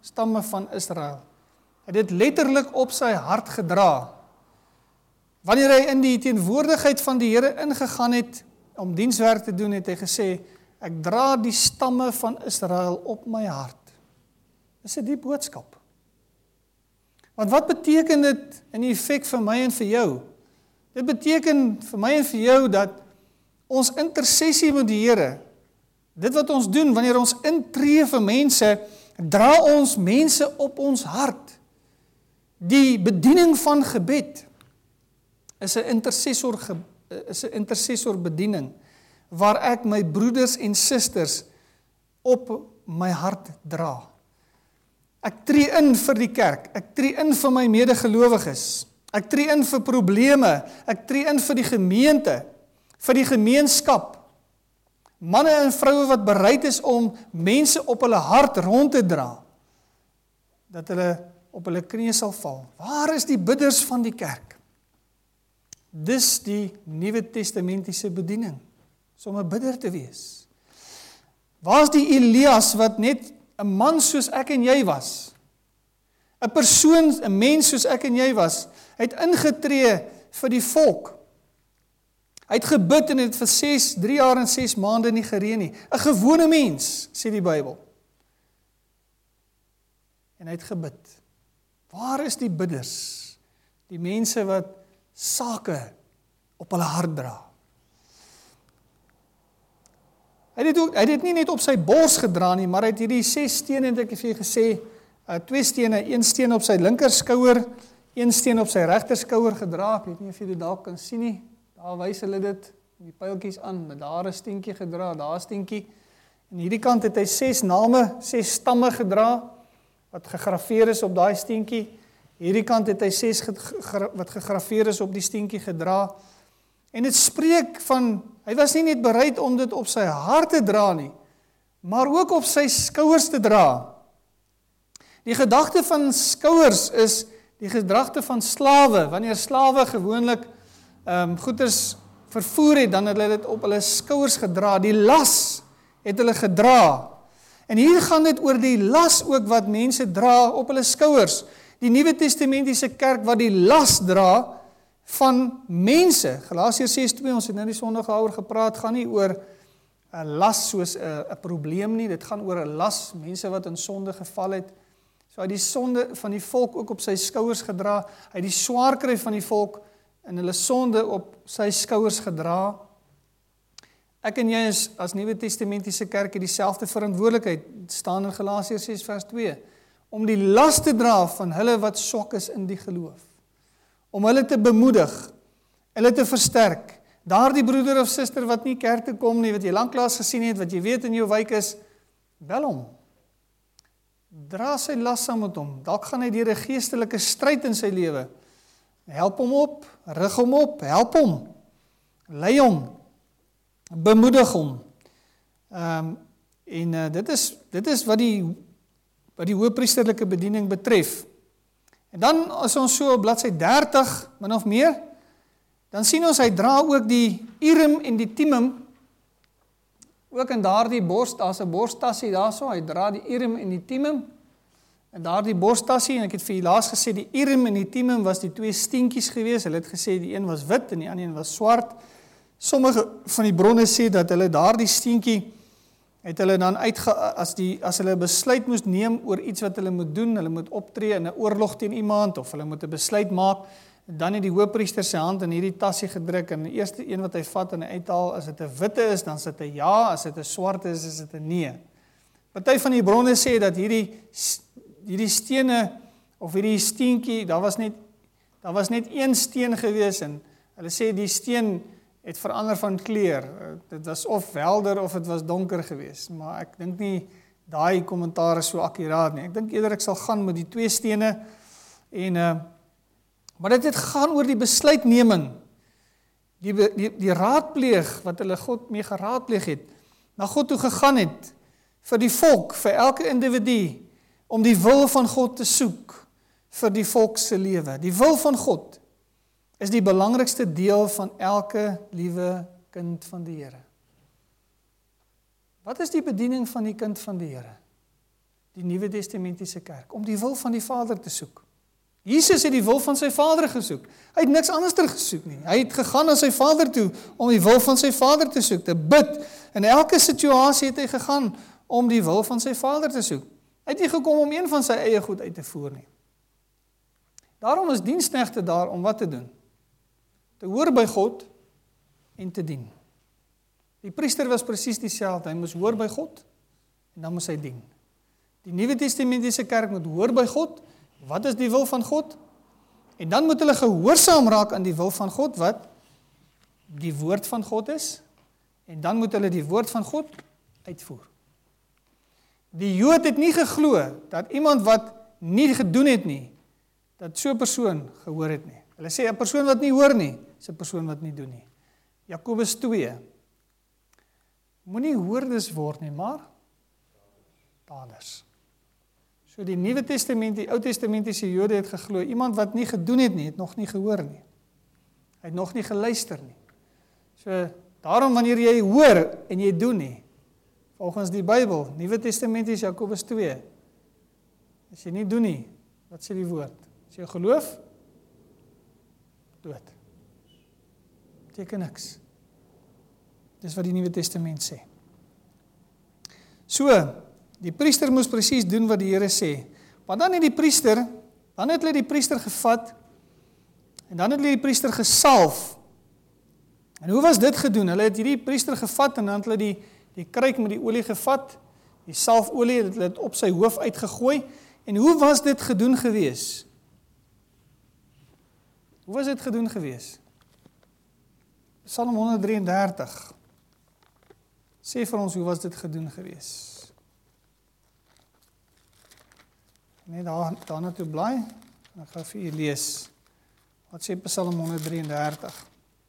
stamme van Israel. Hy het dit letterlik op sy hart gedra. Wanneer hy in die teenwoordigheid van die Here ingegaan het om dienswerk te doen, het hy gesê, ek dra die stamme van Israel op my hart. Dis 'n diep boodskap. Want wat beteken dit in die effek vir my en vir jou? Dit beteken vir my en vir jou dat ons intersessie met die Here, dit wat ons doen wanneer ons intree vir mense, dra ons mense op ons hart. Die bediening van gebed is 'n intercessor is 'n intercessor bediening waar ek my broeders en susters op my hart dra. Ek tree in vir die kerk, ek tree in vir my medegelowiges, ek tree in vir probleme, ek tree in vir die gemeente, vir die gemeenskap. Manne en vroue wat bereid is om mense op hulle hart rond te dra, dat hulle op hulle knieë sal val. Waar is die bidders van die kerk? Dis die Nuwe Testamentiese bediening, om 'n bidder te wees. Waar is die Elias wat net 'n man soos ek en jy was? 'n persoon, 'n mens soos ek en jy was, hy het ingetree vir die volk. Hy het gebid en het vir ses, drie jaar en ses maande nie gereën nie. 'n gewone mens, sê die Bybel. En hy het gebid. Waar is die bidders? Die mense wat sake op hulle hart dra. Hy het, ook, hy het dit nie net op sy bors gedra nie, maar hy het hierdie ses stene, het ek vir jy gesê, uh, twee stene, een steen op sy linkerskouer, een steen op sy regterskouer gedra. Ek weet nie of jy dit dalk kan sien nie. Daar wys hulle dit, die pyltjies aan, met daar 'n steentjie gedra, daar 'n steentjie. En hierdie kant het hy ses name, ses stamme gedra, wat gegrafeer is op daai steentjie. Hierdie kant het hy ses wat gegrafeer is op die steentjie gedra. En dit spreek van, hy was nie net bereid om dit op sy hart te dra nie, maar ook op sy skouers te dra. Die gedagte van skouers is die gedagte van slawe. Wanneer slawe gewoonlik um, goeders vervoer het, dan het hulle dit op hulle skouers gedra. Die las het hulle gedra. En hier gaan dit oor die las ook wat mense dra op hulle skouers. Die Nuwe Testamentiese kerk wat die las dra van mense. Galasiërs ses twee, ons het nou die Sondag daaroor gepraat, gaan nie oor 'n las soos 'n 'n probleem nie, dit gaan oor 'n las, mense wat in sonde geval het. So hy het die sonde van die volk ook op sy skouers gedra, hy het die swaar kry van die volk en hulle sonde op sy skouers gedra. Ek en jy is as Nuwe Testamentiese kerk het dieselfde verantwoordelikheid, staan in Galasiërs ses vers twee, om die las te dra van hulle wat swak is in die geloof. Om hulle te bemoedig, hulle te versterk. Daardie broeder of suster wat nie kerk toe kom nie, wat jy lanklaas gesien het, wat jy weet in jou wijk is, bel hom. Dra sy las saam met hom. Dalk gaan hy deur 'n geestelike stryd in sy lewe. Help hom op, rig hom op, help hom. Lei hom. Bemoedig hom. Um, en uh, dit is dit is wat die wat die hoëpriesterlike bediening betref. En dan as ons so op bladsy dertig, min of meer, dan sien ons hy dra ook die Urim en die Thummim, ook in daardie bors, daar's 'n borstassie daarso, hy dra die Urim en die Thummim, en daardie borstassie, en ek het vir julle laas gesê, die Urim en die Thummim was die twee steentjies gewees, hulle het gesê die een was wit en die ander een was swart. Sommige van die bronne sê dat hulle daardie steentjie het hulle dan uitge, as, die, as hulle besluit moes neem oor iets wat hulle moet doen, hulle moet optree in 'n oorlog teen iemand, of hulle moet 'n besluit maak, dan het die hoëpriester sy hand in hierdie tassie gedruk, en die eerste een wat hy vat en hy uithaal, as dit 'n witte is, dan sit hy ja, as dit 'n swart is, is dit 'n nee. Party van die bronne sê dat hierdie, hierdie stene, of hierdie steentjie, daar was net, daar was net een steen gewees, en hulle sê die steen het verander van kleur. Dit was of helder of dit was donker geweest, maar ek dink nie daai kommentaar is so akkuraat nie. Ek dink eerder ek sal gaan met die twee stene en uh, maar dit het gaan oor die besluitneming. Die die die raadpleeg wat hulle God mee geraadpleeg het, na God toe gegaan het vir die volk, vir elke individu om die wil van God te soek vir die volk se lewe. Die wil van God is die belangrikste deel van elke liewe kind van die Here. Wat is die bediening van die kind van die Here? die Nuwe Testamentiese kerk? Om die wil van die Vader te soek. Jesus het die wil van sy Vader gesoek. Hy het niks anders ter gesoek nie. Hy het gegaan na sy Vader toe om die wil van sy Vader te soek, te bid. In elke situasie het hy gegaan om die wil van sy Vader te soek. Hy het nie gekom om een van sy eie goed uit te voer nie. Daarom is diensknegte daar om wat te doen? Te hoor by God en te dien. Die priester was presies dieselfde. Hy moes hoor by God en dan moes hy dien. Die Nuwe Testamentiese kerk moet hoor by God. Wat is die wil van God? En dan moet hulle gehoorsaam raak aan die wil van God, wat die woord van God is. En dan moet hulle die woord van God uitvoer. Die Jood het nie geglo dat iemand wat nie gedoen het nie, dat so 'n persoon gehoor het nie. Hulle sê 'n persoon wat nie hoor nie, is 'n persoon wat nie doen nie. Jakobus twee. Moenie hoorders word nie, maar daders. So die Nuwe Testament, die Ou Testamentiese Jode het geglo, iemand wat nie gedoen het nie, het nog nie gehoor nie. Hy het nog nie geluister nie. So daarom wanneer jy hoor en jy doen nie, volgens die Bybel, Nuwe Testament is Jakobus twee. As jy nie doen nie, wat sê die woord? As jy geloof, dood. Beteken niks. Dis wat die Nuwe Testament sê. So, die priester moes presies doen wat die Here sê. Maar dan het die priester, dan het hulle die priester gevat, en dan het hulle die priester gesalf. En hoe was dit gedoen? Hulle het hierdie priester gevat, en dan het hulle die, die kruik met die olie gevat, die salfolie, het hulle het op sy hoof uitgegooi, en hoe was dit gedoen gewees? Hoe was dit gedoen gewees? Psalm honderd drie en dertig. Sê vir ons, hoe was dit gedoen gewees? Net daar, daarna toe bly, ek gaan vir u lees. Wat sê Psalm honderd drie en dertig?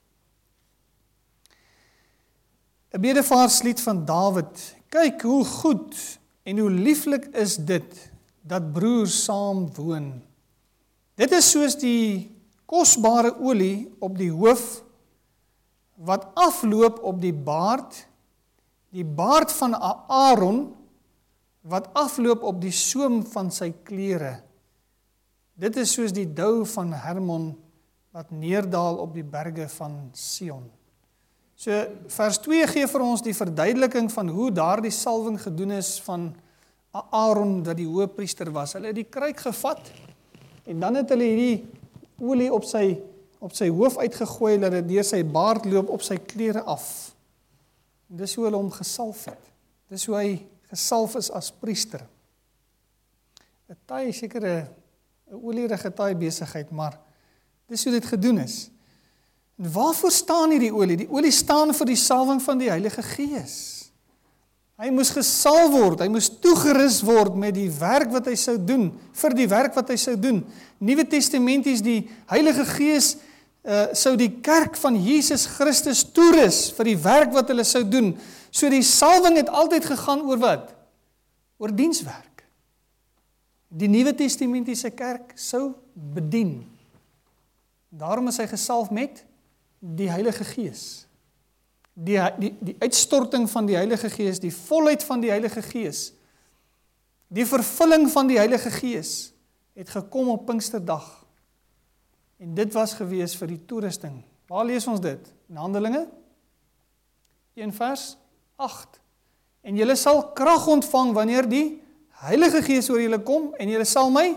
'n Bedevaarslied van Dawid. Kyk hoe goed en hoe lieflik is dit, dat broers saam woon. Dit is soos die kosbare olie op die hoof, wat afloop op die baard, die baard van Aaron, wat afloop op die soem van sy klere. Dit is soos die dou van Hermon, wat neerdaal op die berge van Sion. So, vers twee gee vir ons die verduideliking van hoe daardie salwing gedoen is van Aaron, dat die hoëpriester was. Hulle het die kruik gevat, en dan het hulle hierdie olie op sy, op sy hoof uitgegooi, dat het deur sy baard loop op sy klere af. En dis hoe hulle hom gesalf het. Dis hoe hy gesalf is as priester. 'n Taai is seker 'n olierige taai besigheid, maar dis hoe dit gedoen is. En waarvoor staan hierdie olie? Die olie staan vir die salwing van die Heilige Gees. Hy moes gesalf word, hy moes toegerus word met die werk wat hy sou doen, vir die werk wat hy sou doen. Nuwe Testamenties, die Heilige Gees uh, sou die kerk van Jesus Christus toerus vir die werk wat hulle sou doen. So die salwing het altyd gegaan oor wat? Oor dienswerk. Die Nuwe Testamentiese kerk sou bedien. Daarom is hy gesalf met die Heilige Gees. Die, die, die uitstorting van die Heilige Gees, die volheid van die Heilige Gees, die vervulling van die Heilige Gees, het gekom op Pinksterdag. En dit was gewees vir die toerusting. Waar lees ons dit? In Handelinge? een vers agt. En julle sal krag ontvang wanneer die Heilige Gees oor julle kom, en julle sal my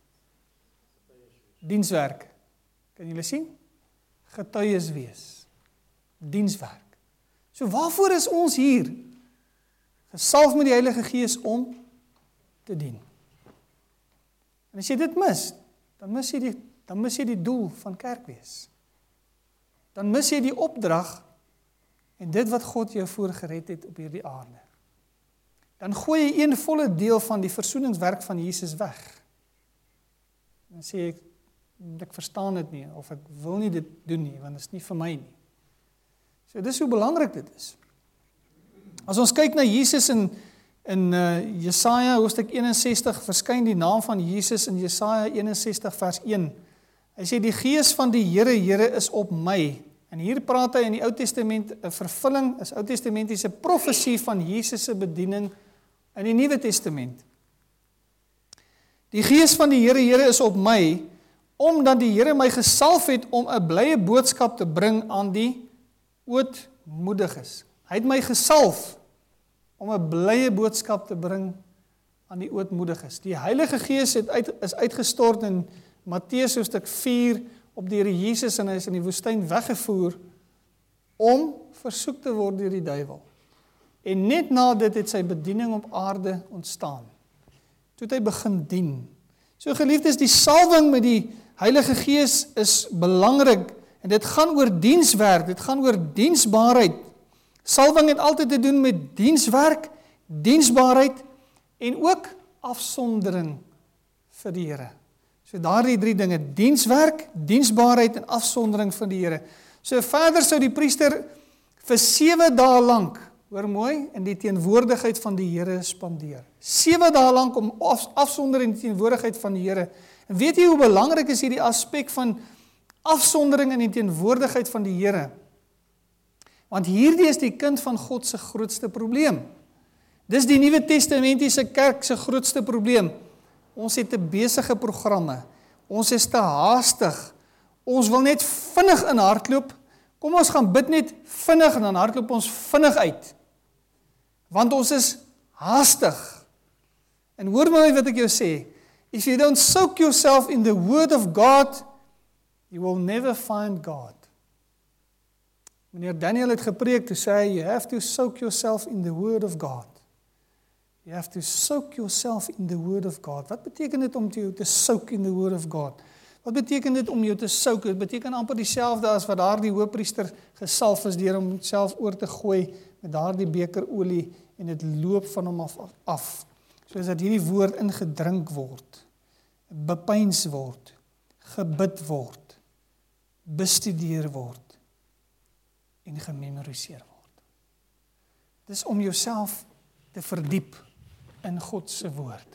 dienswerk. Kan julle sien? Getuies wees. Dienswerk. So waarvoor is ons hier? Gesalf met die Heilige Gees om te dien. En as jy dit mis, dan mis jy die, dan mis jy die doel van kerk wees. Dan mis jy die opdrag en dit wat God jou voorgered het op hierdie aarde. Dan gooi jy een volle deel van die versoeningswerk van Jesus weg. Dan sê ek, ek verstaan dit nie, of ek wil nie dit doen nie, want dit is nie vir my nie. So dis hoe belangrik dit is. As ons kyk na Jesus in, in uh, Jesaja hoofstuk eenensestig, verskyn die naam van Jesus in Jesaja eenensestig vers een. Hy sê, die Gees van die Here, Here is op my. En hier praat hy in die Ou Testament, 'n vervulling, is Ou Testamentiese profesie van Jesus se bediening in die Nuwe Testament. Die Gees van die Here, Here is op my, omdat die Here my gesalf het om 'n blye boodskap te bring aan die ootmoediges. Hy het my gesalf om 'n blye boodskap te bring aan die ootmoediges. Die Heilige Gees het uit, is uitgestort in Matteus hoofstuk vier op die Here Jesus en hy is in die woestyn weggevoer om versoek te word deur die duiwel. En net na dit het sy bediening op aarde ontstaan. Toe het hy begin dien. So geliefdes, die salwing met die Heilige Gees is belangrik en dit gaan oor dienswerk, dit gaan oor diensbaarheid. Salwing het altyd te doen met dienswerk, diensbaarheid en ook afsondering vir die Here. So daardie drie dinge, dienswerk, diensbaarheid en afsondering vir die Here. So verder sou die priester vir sewe dae lank, hoor mooi, in die teenwoordigheid van die Here spandeer. Sewe dae lank om af, afsonder in die teenwoordigheid van die Here. En weet jy hoe belangrik is hierdie aspek van afsondering in die teenwoordigheid van die Here? Want hierdie is die kind van God se grootste probleem. Dis die Nuwe Testamentiese kerk se grootste probleem. Ons het te besige programme. Ons is te haastig. Ons wil net vinnig in hardloop. Kom ons gaan bid net vinnig en dan hardloop ons vinnig uit. Want ons is haastig. En hoor my wat ek jou sê. If you don't soak yourself in the word of God, you will never find God. Meneer Daniel het gepreek toe sê hy, you have to soak yourself in the word of God. You have to soak yourself in the word of God. Wat beteken dit om jou te soak in the word of God? Wat beteken dit om jou te soak? Dit beteken amper dieselfde as wat daardie hoëpriester gesalf is deur hom self oor te gooi met daardie beker olie en dit loop van hom af af. Soos dat hierdie woord ingedrink word, bepeins word, gebid word, bestudeer word en gememoriseer word. Dis om jouself te verdiep in God se woord.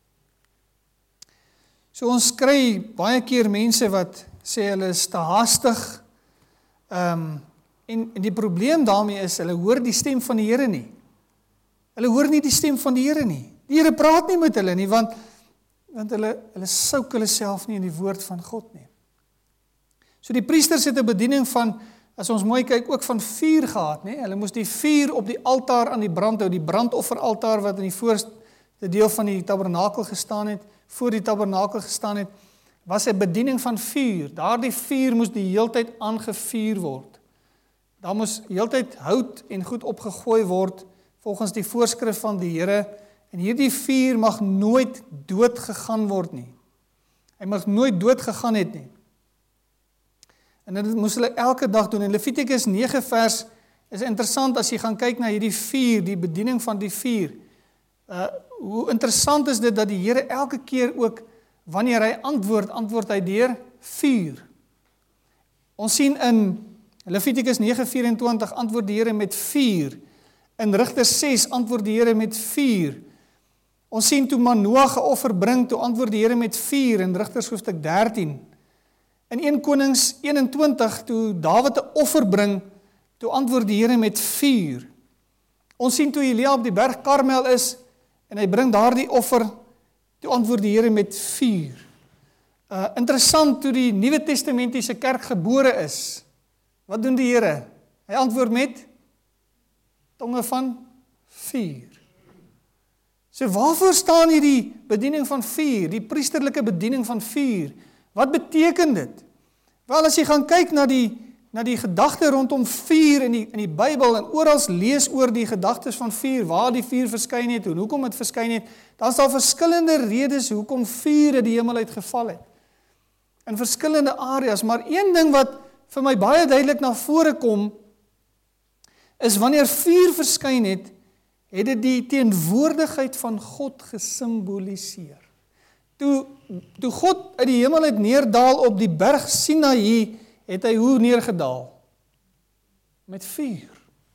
So ons kry baie keer mense wat sê hulle is te haastig, um, en, en die probleem daarmee is, hulle hoor die stem van die Here nie. Hulle hoor nie die stem van die Here nie. Die Here praat nie met hulle nie, want, want hulle, hulle souk hulle self nie in die woord van God nie. So die priesters het 'n bediening van, as ons mooi kyk, ook van vuur gehad, nee? Hulle moes die vuur op die altaar aan die brand hou, die brandofferaltaar wat in die voorste deel van die tabernakel gestaan het, voor die tabernakel gestaan het, was 'n bediening van vuur. Daardie vuur moes die heeltyd aangevuur word. Daar moes heeltyd hout en goed opgegooi word, volgens die voorskrif van die Here, en hierdie vuur mag nooit dood gegaan word nie. Hy mag nooit dood gegaan het nie. En dit moes hulle elke dag doen. In Levitikus nege vers is interessant as jy gaan kyk na hierdie vuur, die bediening van die vuur. Uh, hoe interessant is dit dat die Here elke keer ook, wanneer hy antwoord, antwoord hy deur vuur. Ons sien in Levitikus nege vyf-en-twintig antwoord die Here met vuur. In Rigters ses antwoord die Here met vuur. Ons sien toe Manoa geoffer bring, toe antwoord die Here met vuur in Rigters hoofstuk dertien. In een Konings eenentwintig, toe Dawid 'n offer bring, toe antwoord die Here met vuur. Ons sien toe Elia op die berg Karmel is, en hy bring daardie offer, toe antwoord die Here met vuur. Uh, interessant, toe die Nuwe Testamentiese kerk gebore is, wat doen die Here? Hy antwoord met tonge van vuur. So waarvoor staan hier die bediening van vuur, die priesterlike bediening van vuur? Wat beteken dit? Wel, as jy gaan kyk na die, na die gedagte rondom vuur in die, in die Bybel, en oral lees oor die gedagtes van vuur, waar die vuur verskyn het, en hoekom het verskyn het, dan is daar verskillende redes hoekom vuur uit die hemel uitgeval het. In verskillende areas, maar een ding wat vir my baie duidelik na vore kom, is wanneer vuur verskyn het, het dit die teenwoordigheid van God gesimboliseer. Toe, toe God uit die hemel het neerdaal op die berg Sinaï, het hy hoe neergedaal? Met vuur.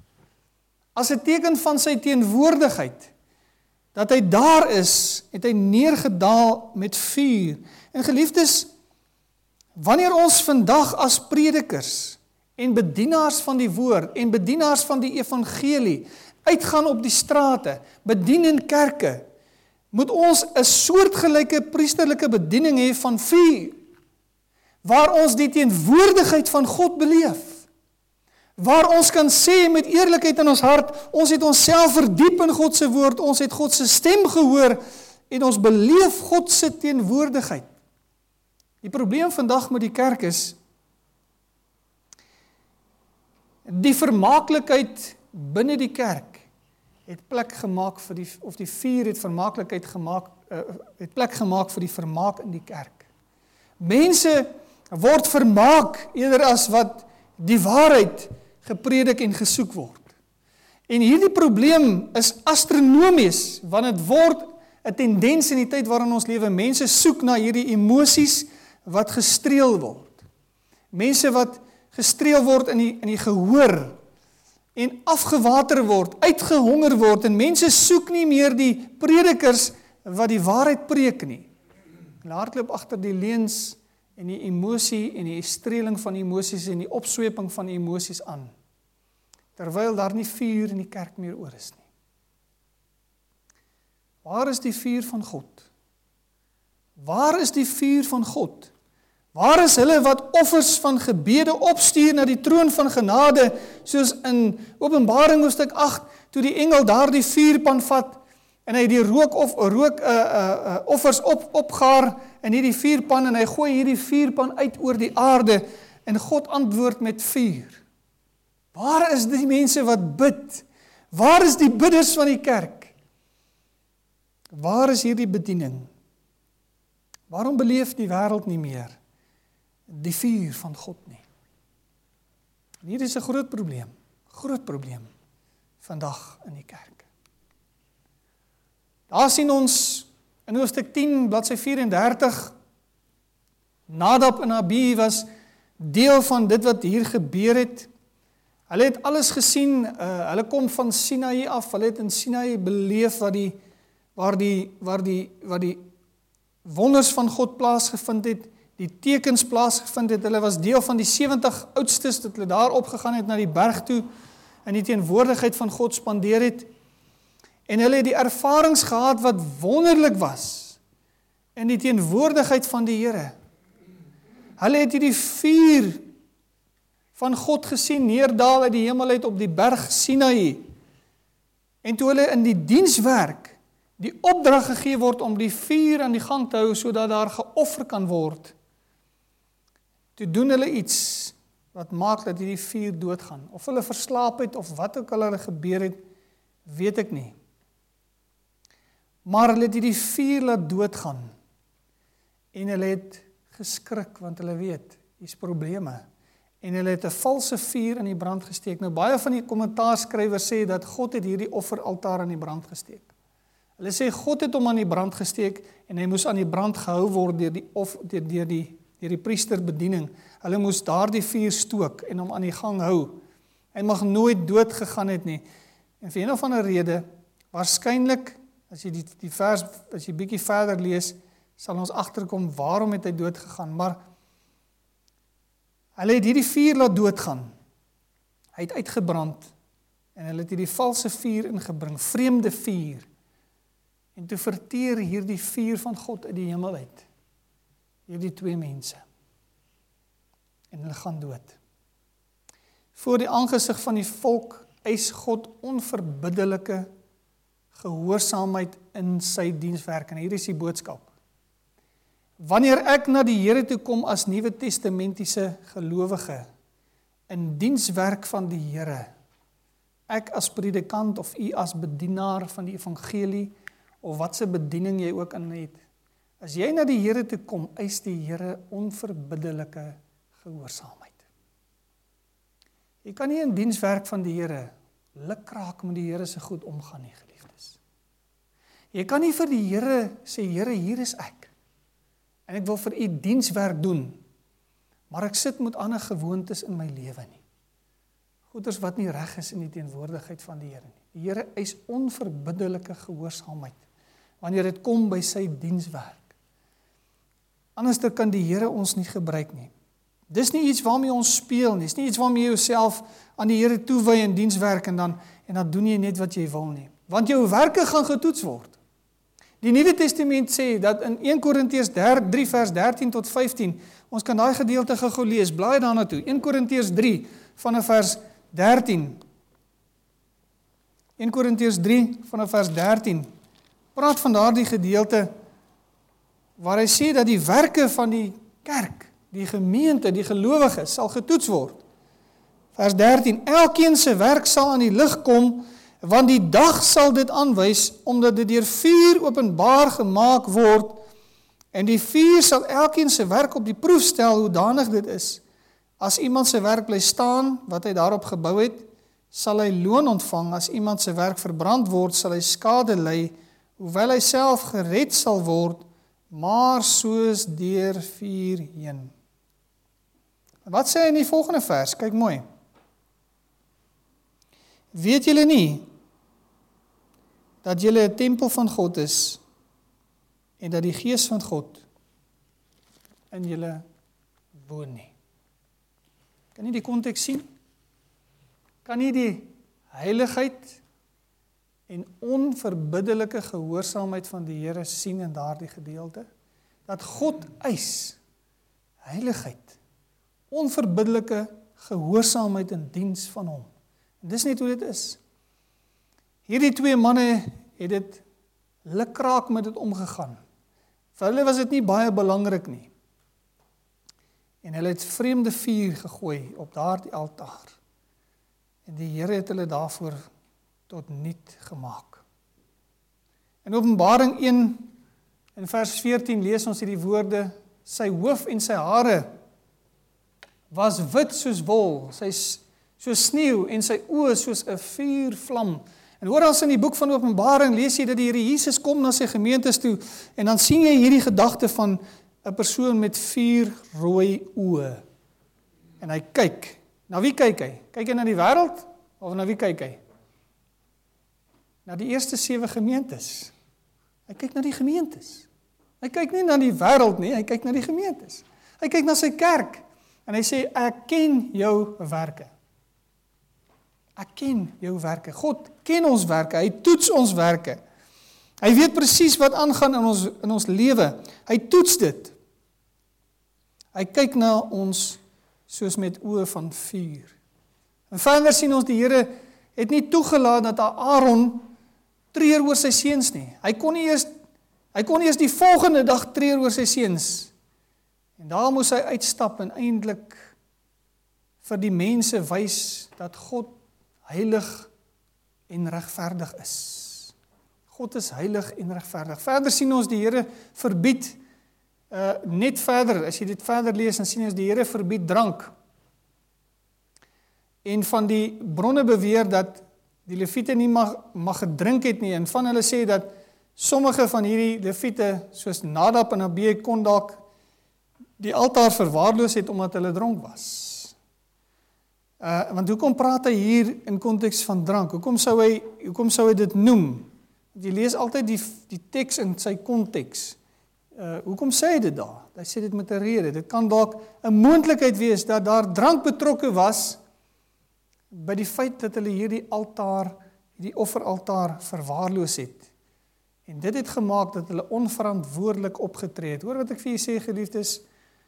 As 'n teken van sy teenwoordigheid, dat hy daar is, het hy neergedaal met vuur. En geliefdes, wanneer ons vandag as predikers en bedienaars van die woord en bedienaars van die evangelie uitgaan op die strate, bedien in kerke, moet ons 'n soortgelyke priesterlike bediening hê van vuur, waar ons die teenwoordigheid van God beleef, waar ons kan sê met eerlikheid in ons hart, ons het onsself verdiep in God se woord, ons het God se stem gehoor, en ons beleef God se teenwoordigheid. Die probleem vandag met die kerk is, die vermaaklikheid binne die kerk het plek gemaak vir die, of die vuur het vermaaklikheid gemaak, uh, het plek gemaak vir die vermaak in die kerk. Mense word vermaak eerder as wat die waarheid gepredik en gesoek word. En hierdie probleem is astronomies, want dit word 'n tendens in die tyd waarin ons lewe. Mense soek na hierdie emosies wat gestreel word. Mense wat gestreel word in die, in die gehoor en afgewater word, uitgehonger word, en mense soek nie meer die predikers wat die waarheid preek nie. Hulle hardloop agter die leuns en die emosie en die streeling van emosies en die opsweping van emosies aan, terwyl daar nie vuur in die kerk meer oor is nie. Waar is die vuur van God? Waar is die vuur van God? Waar is hulle wat offers van gebede opstuur na die troon van genade, soos in Openbaring hoofstuk agt, toe die engel daar die vuurpan vat, en hy die rook of rook uh, uh, uh, offers op, opgaar in hierdie vuurpan, en hy gooi hierdie vuurpan uit oor die aarde, en God antwoord met vuur. Waar is die mense wat bid? Waar is die bidders van die kerk? Waar is hierdie bediening? Waarom beleef die wêreld nie meer die vuur van God nie? En hier is 'n groot probleem, groot probleem vandag in die kerk. Daar sien ons in hoofstuk tien, bladsy vyf en dertig, Nadab en Abihu was deel van dit wat hier gebeur het. Hulle het alles gesien, uh, hulle kom van Sinai af, hulle het in Sinai beleef wat die, waar die, waar die, waar die wonders van God plaasgevind het, die tekens plaasgevind het. Hulle was deel van die sewentig oudstes, dat hulle daar opgegaan het na die berg toe, en die teenwoordigheid van God spandeer het. En hulle het die ervarings gehad wat wonderlik was, in die teenwoordigheid van die Here. Hulle het hierdie vuur van God gesien, neerdaal uit die hemel uit op die berg Sinai. En toe hulle in die dienswerk die opdrag gegee word om die vuur aan die gang te hou, sodat daar geoffer kan word, toe doen hulle iets wat maak dat hierdie vuur doodgaan. Of hulle verslaap het, of wat ook al hulle gebeur het, weet ek nie. Maar hulle het hierdie vuur laat doodgaan, en hulle het geskrik, want hulle weet, hier's probleme, en hulle het 'n valse vuur in die brand gesteek. Nou baie van die kommentaarskrywers sê dat God het hierdie offeraltaar aan die brand gesteek. Hulle sê God het hom aan die brand gesteek, en hy moes aan die brand gehou word deur die, of, deur, deur die, deur die priesterbediening. Hulle moes daardie vuur stook en hom aan die gang hou. Hy mag nooit dood gegaan het nie. En vir een of ander rede, waarskynlik, as jy die, die vers, as jy bietjie verder lees, sal ons agterkom waarom het hy dood gegaan. Maar hulle het hierdie vuur laat doodgaan. Hy het uitgebrand, en hulle het hierdie valse vuur ingebring, vreemde vuur. En toe verteer hierdie vuur van God uit die hemel uit, hierdie twee mense. En hulle gaan dood. Voor die aangesig van die volk eis God onverbiddelike gehoorsaamheid in sy dienswerk. En hier is die boodskap. Wanneer ek na die Here toe kom as Nuwe Testamentiese gelowige, in dienswerk van die Here, ek as predikant of u as bedienaar van die evangelie, of wat se bediening jy ook in het, as jy na die Here toe kom, eis die Here onverbiddelike gehoorsaamheid. Jy kan nie in dienswerk van die Here lukraak met die Here se goed omgaan nie, geliefdes. Jy kan nie vir die Here sê, Here, hier is ek, en ek wil vir u dienswerk doen, maar ek sit met ander gewoontes in my lewe nie. Goeders wat nie reg is in die teenwoordigheid van die Here nie. Die Here eis onverbiddelike gehoorsaamheid, wanneer dit kom by sy dienswerk. Anders kan die Here ons nie gebruik nie. Dis nie iets waarmee ons speel nie, dis nie iets waarmee jy jouself aan die Here toewy in dienswerk en dan, en dan doen jy net wat jy wil nie. Want jou werke gaan getoets word. Die Nuwe Testament sê dat in Eerste Korintiërs drie vers dertien tot vyftien, ons kan daai gedeelte gou lees, blaai daarna toe, Eerste Korintiërs drie vanaf vers dertien. Eerste Korintiërs drie vanaf vers dertien, praat van daardie gedeelte, waar hy sê dat die werke van die kerk, die gemeente, die gelowiges, sal getoets word. Vers dertien, elkeen se werk sal aan die lig kom, want die dag sal dit aanwys, omdat dit deur vuur openbaar gemaak word, en die vuur sal elkeen se werk op die proef stel, hoedanig dit is. As iemand se werk bly staan, wat hy daarop gebou het, sal hy loon ontvang. As iemand se werk verbrand word, sal hy skade ly, hoewel hy self gered sal word, maar soos deur vuur heen. Wat sê hy in die volgende vers? Kyk mooi. Weet julle nie dat julle 'n tempel van God is en dat die Gees van God in julle woon nie? Kan jy die konteks sien? Kan jy die heiligheid en onverbiddelike gehoorsaamheid van die Here sien in daardie gedeelte? Dat God eis heiligheid, onverbiddelike gehoorsaamheid in diens van hom. En dis net hoe dit is. Hierdie twee manne het dit lukraak met dit omgegaan. Vir hulle was dit nie baie belangrik nie. En hulle het vreemde vuur gegooi op daardie altaar. En die Here het hulle daarvoor tot niet gemaak. In Openbaring een, in vers veertien, lees ons hierdie woorde, sy hoof en sy hare was wit soos wol, sy soos sneeu en sy oë soos 'n vuurvlam. En oral in die boek van Openbaring lees jy dat die Here Jesus kom na sy gemeentes toe, en dan sien jy hierdie gedagte van 'n persoon met vier rooi oë. En hy kyk. Na wie kyk hy? Kyk hy na die wêreld of na wie kyk hy? Na die eerste sewe gemeentes. Hy kyk na die gemeentes. Hy kyk nie na die wêreld nie, hy kyk na die gemeentes. Hy kyk na sy kerk en hy sê ek ken jou werke. Ek ken jou werke. God ken ons werke, hy toets ons werke. Hy weet presies wat aangaan in ons in ons lewe. Hy toets dit. Hy kyk na ons soos met oë van vuur. En verder sien ons die Here het nie toegelaat dat Aaron treur oor sy seuns nie. Hy kon nie eers hy kon nie eers die volgende dag treur oor sy seuns. En daar moes hy uitstap en eintlik vir die mense wys dat God heilig en regverdig is. God is heilig en regverdig. Verder sien ons die Here verbied uh, net verder, as jy dit verder lees, dan sien ons die Here verbied drank. En van die bronne beweer dat die Lewiete nie mag, mag gedrink het nie, en van hulle sê dat sommige van hierdie Lewiete, soos Nadab en Abihu, kon dalk die altaar verwaarloos het omdat hulle dronk was. Uh, want hoekom praat hy hier in konteks van drank? Hoekom sou hy, hoekom sou hy dit noem? Jy lees altyd die, die teks in sy konteks. Uh, hoekom sê hy dit daar? Hy sê dit met 'n rede. Dit kan dalk 'n moontlikheid wees dat daar drank betrokke was by die feit dat hulle hierdie altaar, hierdie offeraltaar verwaarloos het. En dit het gemaak dat hulle onverantwoordelik opgetree het. Hoor wat ek vir julle sê, geliefdes,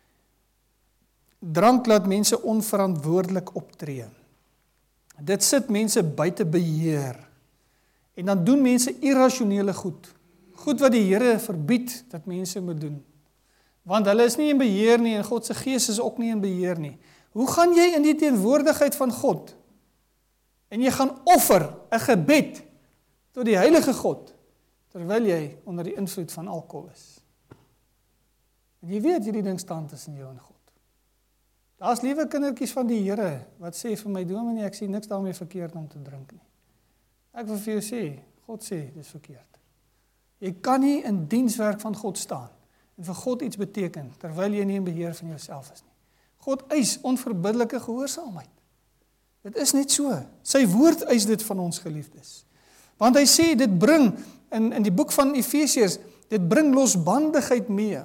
drank laat mense onverantwoordelik optree. Dit sit mense buite beheer. En dan doen mense irrasionele goed. Goed wat die Here verbied dat mense moet doen. Want hulle is nie in beheer nie en God se Gees is ook nie in beheer nie. Hoe gaan jy in die teenwoordigheid van God en jy gaan offer 'n gebed tot die heilige God terwyl jy onder die invloed van alkohol is? En jy weet hierdie ding staan tussen jou en God. Daar's liewe kindertjies van die Here wat sê vir my, dominee, ek sien niks daarmee verkeerd om te drink nie. Ek wil vir jou sê, God sê dis verkeerd. Jy kan nie in dienswerk van God staan en vir God iets beteken terwyl jy nie in beheer van jouself is nie. God eis onverbiddelike gehoorsaamheid. Dit is net so. Sy woord eis dit van ons, geliefdes. Want hy sê dit bring in in die boek van Efesiërs, dit bring losbandigheid mee.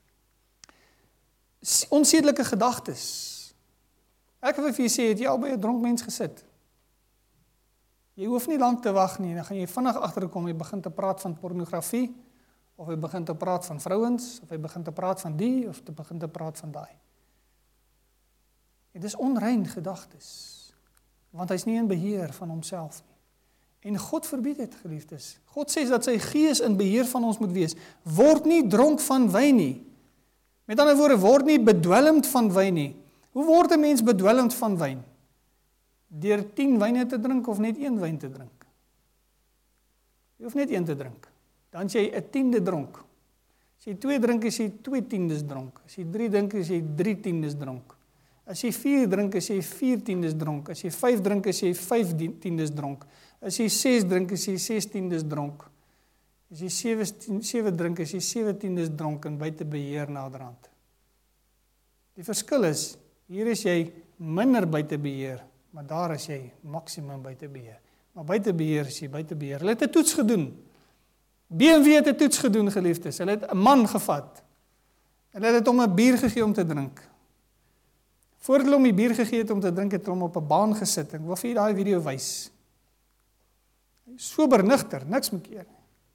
Onsedelike gedagtes. Ek wil vir julle sê, het jy al by 'n dronk mens gesit? Jy hoef nie lank te wag nie, dan gaan jy vinnig agterkom, jy begin te praat van pornografie, of hy begin te praat van vrouens, of hy begin te praat van die, of te begin te praat van daai. Dit is onrein gedagtes, want hy is nie in beheer van homself nie. En God verbied dit, geliefdes. God sê dat sy gees in beheer van ons moet wees. Word nie dronk van wyn nie. Met ander woorde, word nie bedwelmd van wyn nie. Hoe word 'n mens bedwelmd van wyn? Deur tien wyne te drink of net een wyn te drink? Jy hoef net een te drink. Dan is jy 'n tiende dronk. As jy twee drink, is jy twee tiendes dronk. As jy drie drink, is jy drie tiendes dronk. As jy vier drink, is jy vier tiendes dronk. As jy vyf drink, is jy vyf tiendes dronk. As jy ses drink, is jy ses tiendes dronk. As jy sewe, sewe drink, is jy sewe tiendes dronk en buite beheer naderhand. Die verskil is, hier is jy minder buite beheer, maar daar is jy maksimum buite beheer. Maar buite beheer is jy buite beheer. Hulle het 'n toets gedoen. B M W het 'n toets gedoen, geliefdes. Hulle het 'n man gevat. Hulle het hom 'n bier gegee om te drink. Voordat hulle hom die bier gegee het om te drink, het hulle hom op 'n baan gesit. Ek wil vir julle daai video wys. Sober nigter, niks mekeer.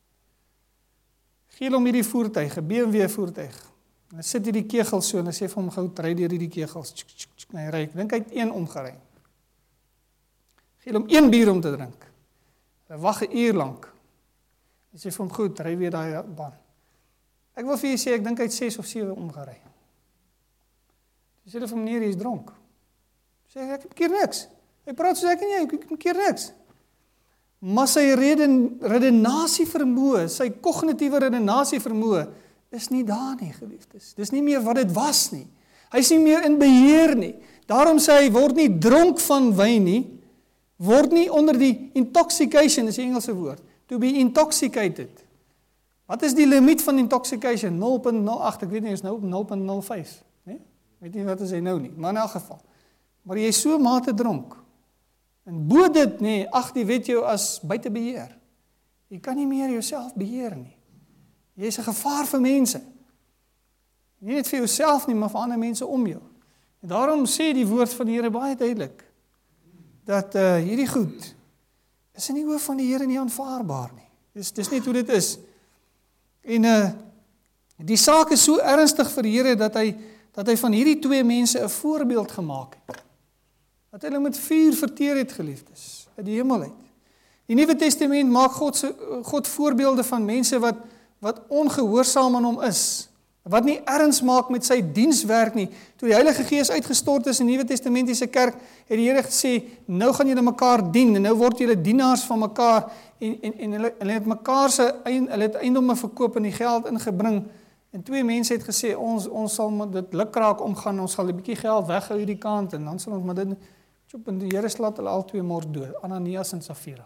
Gee hom hierdie voertuig, 'n B M W voertuig. En hy sit hierdie kegels so en hy sê vir hom gou ry deur hierdie kegels. Tsk, tsk, tsk, en hy ry. Ek dink hy het een omgery. Gee hom een bier om te drink. Hy wag 'n uur lank. Hy sê vir hom goed, ry weer daai baan. Ek wil vir julle sê ek dink hy het ses of sewe omgery. Hy sê vir hom meneer, hy is dronk. Sê ek ek keer niks. Hy praat soos ek en jy, ek keer niks. Maar sy reden, redenasie vermoë, sy kognitiewe redenasie vermoë is nie daar nie, geliefdes. Dis nie meer wat dit was nie. Hy is nie meer in beheer nie. Daarom sê hy, word nie dronk van wyn nie, word nie onder die intoxication, is die Engelse woord, to be intoxicated. Wat is die limiet van intoxication? nul komma nul agt, ek weet nie, is nou op nul komma nul vyf, nee? Weet nie wat is hy nou nie, maar in elk geval. Maar jy is so mate dronk, en bo dit, nee, ag die wet jou as buite beheer. Jy kan nie meer jouself beheer nie. Jy is 'n gevaar vir mense. Nie net vir jouself nie, maar vir ander mense om jou. En daarom sê die woord van die Here baie duidelik, dat uh, hierdie goed is in die oë van die Here nie aanvaarbaar nie. Dis, dis net hoe dit is. En uh, die saak is so ernstig vir die Here, dat hy, dat hy van hierdie twee mense 'n voorbeeld gemaak het. Dat hulle met vuur verteer het, geliefdes, uit die hemel uit. Die Nuwe Testament maak God, se, God voorbeelde van mense wat, wat ongehoorsaam aan hom is, wat nie erns maak met sy dienswerk nie. Toe die Heilige Gees uitgestort is in die Nuwe Testamentiese kerk, het die Here gesê, nou gaan julle mekaar dien, en nou word julle dienaars van mekaar, en, en, en hulle, hulle het mekaar se, hulle het eiendomme verkoop en die geld ingebring, en twee mense het gesê, ons, ons sal met dit lukraak omgaan, ons sal 'n bietjie geld weghou hierdie kant, en dan sal ons maar dit, tjoep, en die Here slaat hulle al twee mors dood, Ananias en Safira.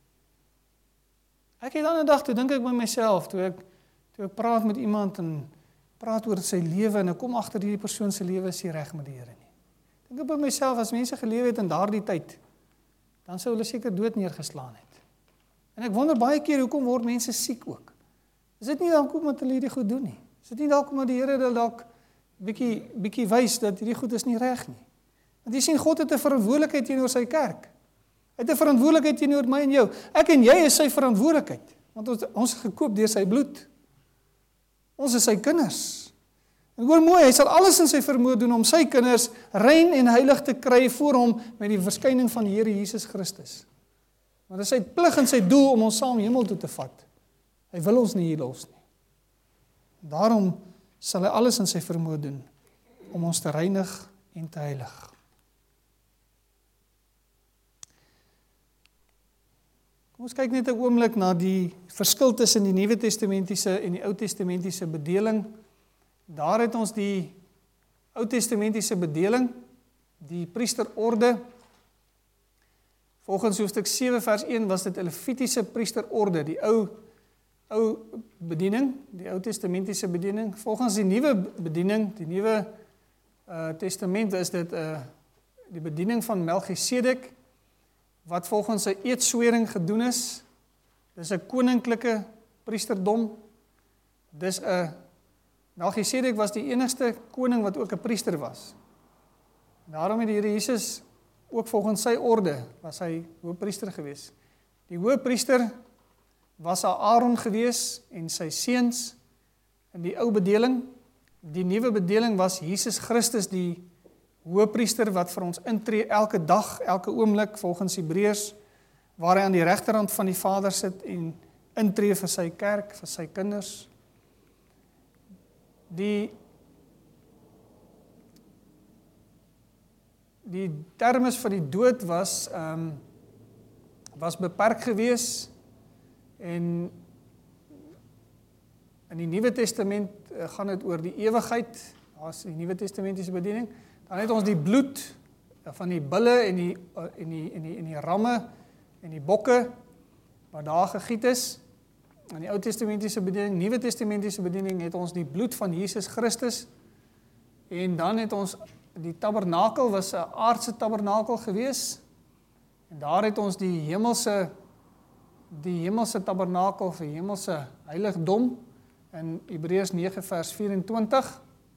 Ek het aan 'n dag, toe dink ek by myself, toe ek, toe ek praat met iemand, en praat oor sy lewe, en ek kom agter hierdie persoon se lewe is nie reg met die Here nie. Dink ek by myself, as mense gelewe het in daardie tyd, dan sou hulle seker dood neergeslaan het. En ek wonder baie keer, hoekom word mense siek ook? Is dit nie dalk omdat hulle hierdie goed doen nie? Is dit nie dalk omdat die Here hulle dalk bietjie, bietjie wys, dat hierdie goed is nie reg nie? Want jy sien, God het 'n verantwoordelikheid teenoor sy kerk. Hy het 'n verantwoordelikheid teenoor my en jou. Ek en jy is sy verantwoordelikheid, want ons, ons is gekoop deur sy bloed. Ons is sy kinders. En hoor mooi, hy sal alles in sy vermoë doen om sy kinders rein en heilig te kry voor hom met die verskyning van die Here Jesus Christus. Want dit is sy plig en sy doel om ons saam hemel toe te vat. Hy wil ons nie hier los nie. Daarom sal hy alles in sy vermoë doen om ons te reinig en te heilig. Kom ons kyk net 'n oomblik na die verskil tussen die Nuwe Testamentiese en die Ou Testamentiese bedeling. Daar het ons die Ou Testamentiese bedeling, die priesterorde. Volgens hoofstuk sewe vers een was dit 'n Levitiese priesterorde, die ou ou bediening, die Ou Testamentiese bediening. Volgens die nuwe bediening, die nuwe uh, testament is dit uh, die bediening van Melchisedek, wat volgens sy eedswering gedoen is. Dis 'n koninklike priesterdom. Dis 'n Melchisedek was die enigste koning wat ook 'n priester was. Daarom het die Here Jesus ook volgens sy orde was hy hoëpriester gewees. Die hoëpriester was daar Aaron gewees en sy seuns in die ou bedeling. Die nuwe bedeling was Jesus Christus, die hoëpriester wat vir ons intree elke dag, elke oomblik volgens Hebreërs, waar hy aan die regterhand van die Vader sit en intree vir sy kerk, vir sy kinders. Die die termes vir die dood was um, was beperk gewees en in die Nuwe Testament uh, gaan dit oor die ewigheid, daar's die Nuwe Testamentiese bediening. Dan het ons die bloed van die bulle en die uh, en die en die en die ramme en die bokke wat daar gegiet is. In die Ou Testamentiese bediening, Nuwe Testamentiese bediening het ons die bloed van Jesus Christus en dan het ons die tabernakel was 'n aardse tabernakel gewees en daar het ons die hemelse die hemelse tabernakel vir hemelse heiligdom in Hebreërs nege vers vyf-en-twintig.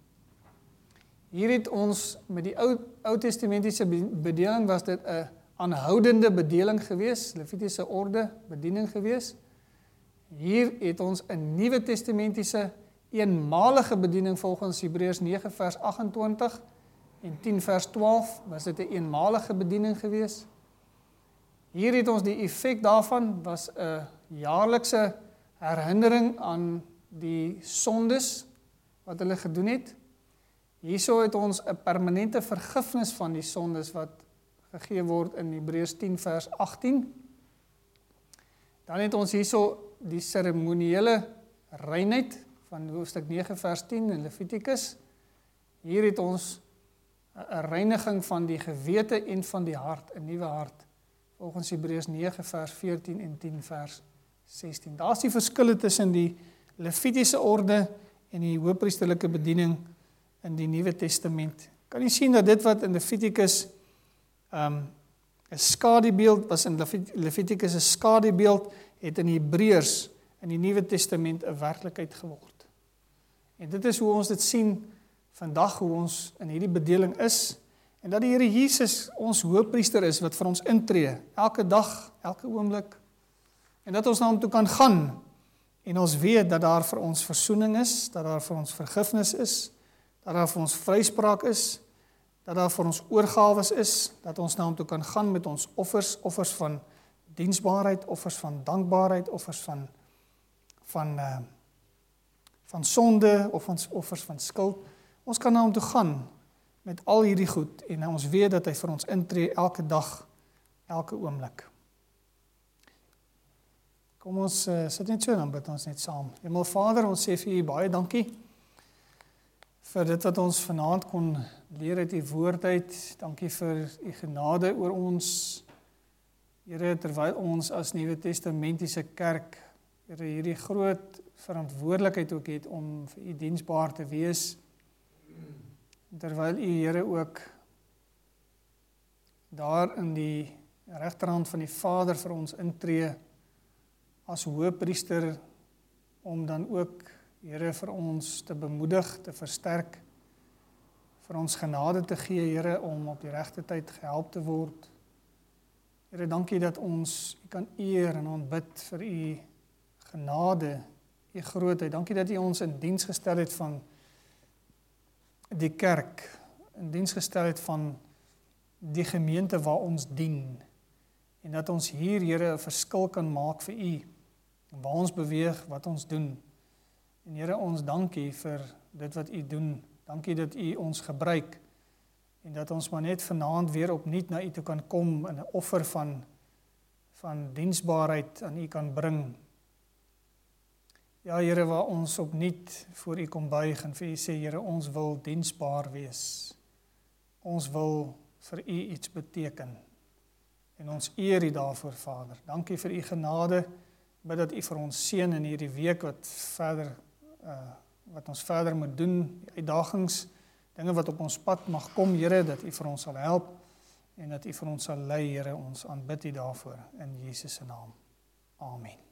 Hier het ons met die Ou Ou Testamentiese bedeling was dit 'n aanhoudende bedeling gewees, Levitiese orde bediening gewees. Hier het ons 'n Nuwe Testamentiese eenmalige bediening volgens Hebreërs nege vers agt-en-twintig en tien vers twaalf was dit 'n eenmalige bediening gewees. Hier het ons die effek daarvan was 'n jaarlikse herinnering aan die sondes wat hulle gedoen het. Hierso het ons 'n permanente vergifnis van die sondes wat gegee word in Hebreërs tien vers agttien. Dan het ons hierso die seremoniële reinheid van hoofstuk nege vers tien in Levitikus. Hier het ons 'n reiniging van die gewete en van die hart, 'n nuwe hart, volgens Hebreërs nege vers veertien en tien vers sestien. Daar's die verskille tussen die Levitiese orde en die hoëpriesterlike bediening in die Nuwe Testament. Kan jy sien dat dit wat in Levitikus um, 'n skadubeeld was, in Levitikus 'n skadubeeld, het in Hebreërs in die Nuwe Testament 'n werklikheid geword. En dit is hoe ons dit sien vandag, hoe ons in hierdie bedeling is, en dat die Here Jesus ons hoëpriester is, wat vir ons intree, elke dag, elke oomblik, en dat ons na hom toe kan gaan, en ons weet dat daar vir ons versoening is, dat daar vir ons vergifnis is, dat daar vir ons vryspraak is, dat daar vir ons oorgawes is, dat ons na hom toe kan gaan met ons offers, offers van diensbaarheid, offers van dankbaarheid, offers van van uh, van sonde, of ons offers van skuld. Ons kan na hom toe gaan met al hierdie goed en ons weet dat hy vir ons intree elke dag, elke oomblik. Kom ons uh, sit net so en dan bid ons net saam. Hemelvader, ons sê vir U baie dankie vir dit wat ons vanaand kon leer uit U woord uit. Dankie vir U genade oor ons. Here, terwyl ons as Nuwe Testamentiese kerk, Here, hierdie groot verantwoordelikheid ook het om vir U diensbaar te wees, terwyl U, Here, ook daar in die regterhand van die Vader vir ons intree as hoëpriester, om dan ook, Here, vir ons te bemoedig, te versterk, vir ons genade te gee, Here, om op die regte tyd gehelp te word. Here, dankie dat ons U kan eer en aanbid vir U genade, U grootheid. Dankie dat U ons in diens gestel het van die kerk, in diens gestel het van die gemeente waar ons dien, en dat ons hier, Here, 'n verskil kan maak vir U, waar ons beweeg, wat ons doen. En Here, ons dankie vir dit wat U doen. Dankie dat U ons gebruik, en dat ons maar net vanaand weer opnuut na U toe kan kom, en 'n offer van, van diensbaarheid aan U kan bring. Ja, Here, waar ons opnuut voor U kom buig, en vir U sê, Here, ons wil diensbaar wees. Ons wil vir U iets beteken. En ons eer U daarvoor, Vader. Dankie vir U genade, bid dat U vir ons seën in hierdie week wat verder, uh, wat ons verder moet doen, die uitdagings, dinge wat op ons pad mag kom, Here, dat U vir ons sal help, en dat U vir ons sal lei, Here, ons aanbid U daarvoor, in Jesus se naam. Amen.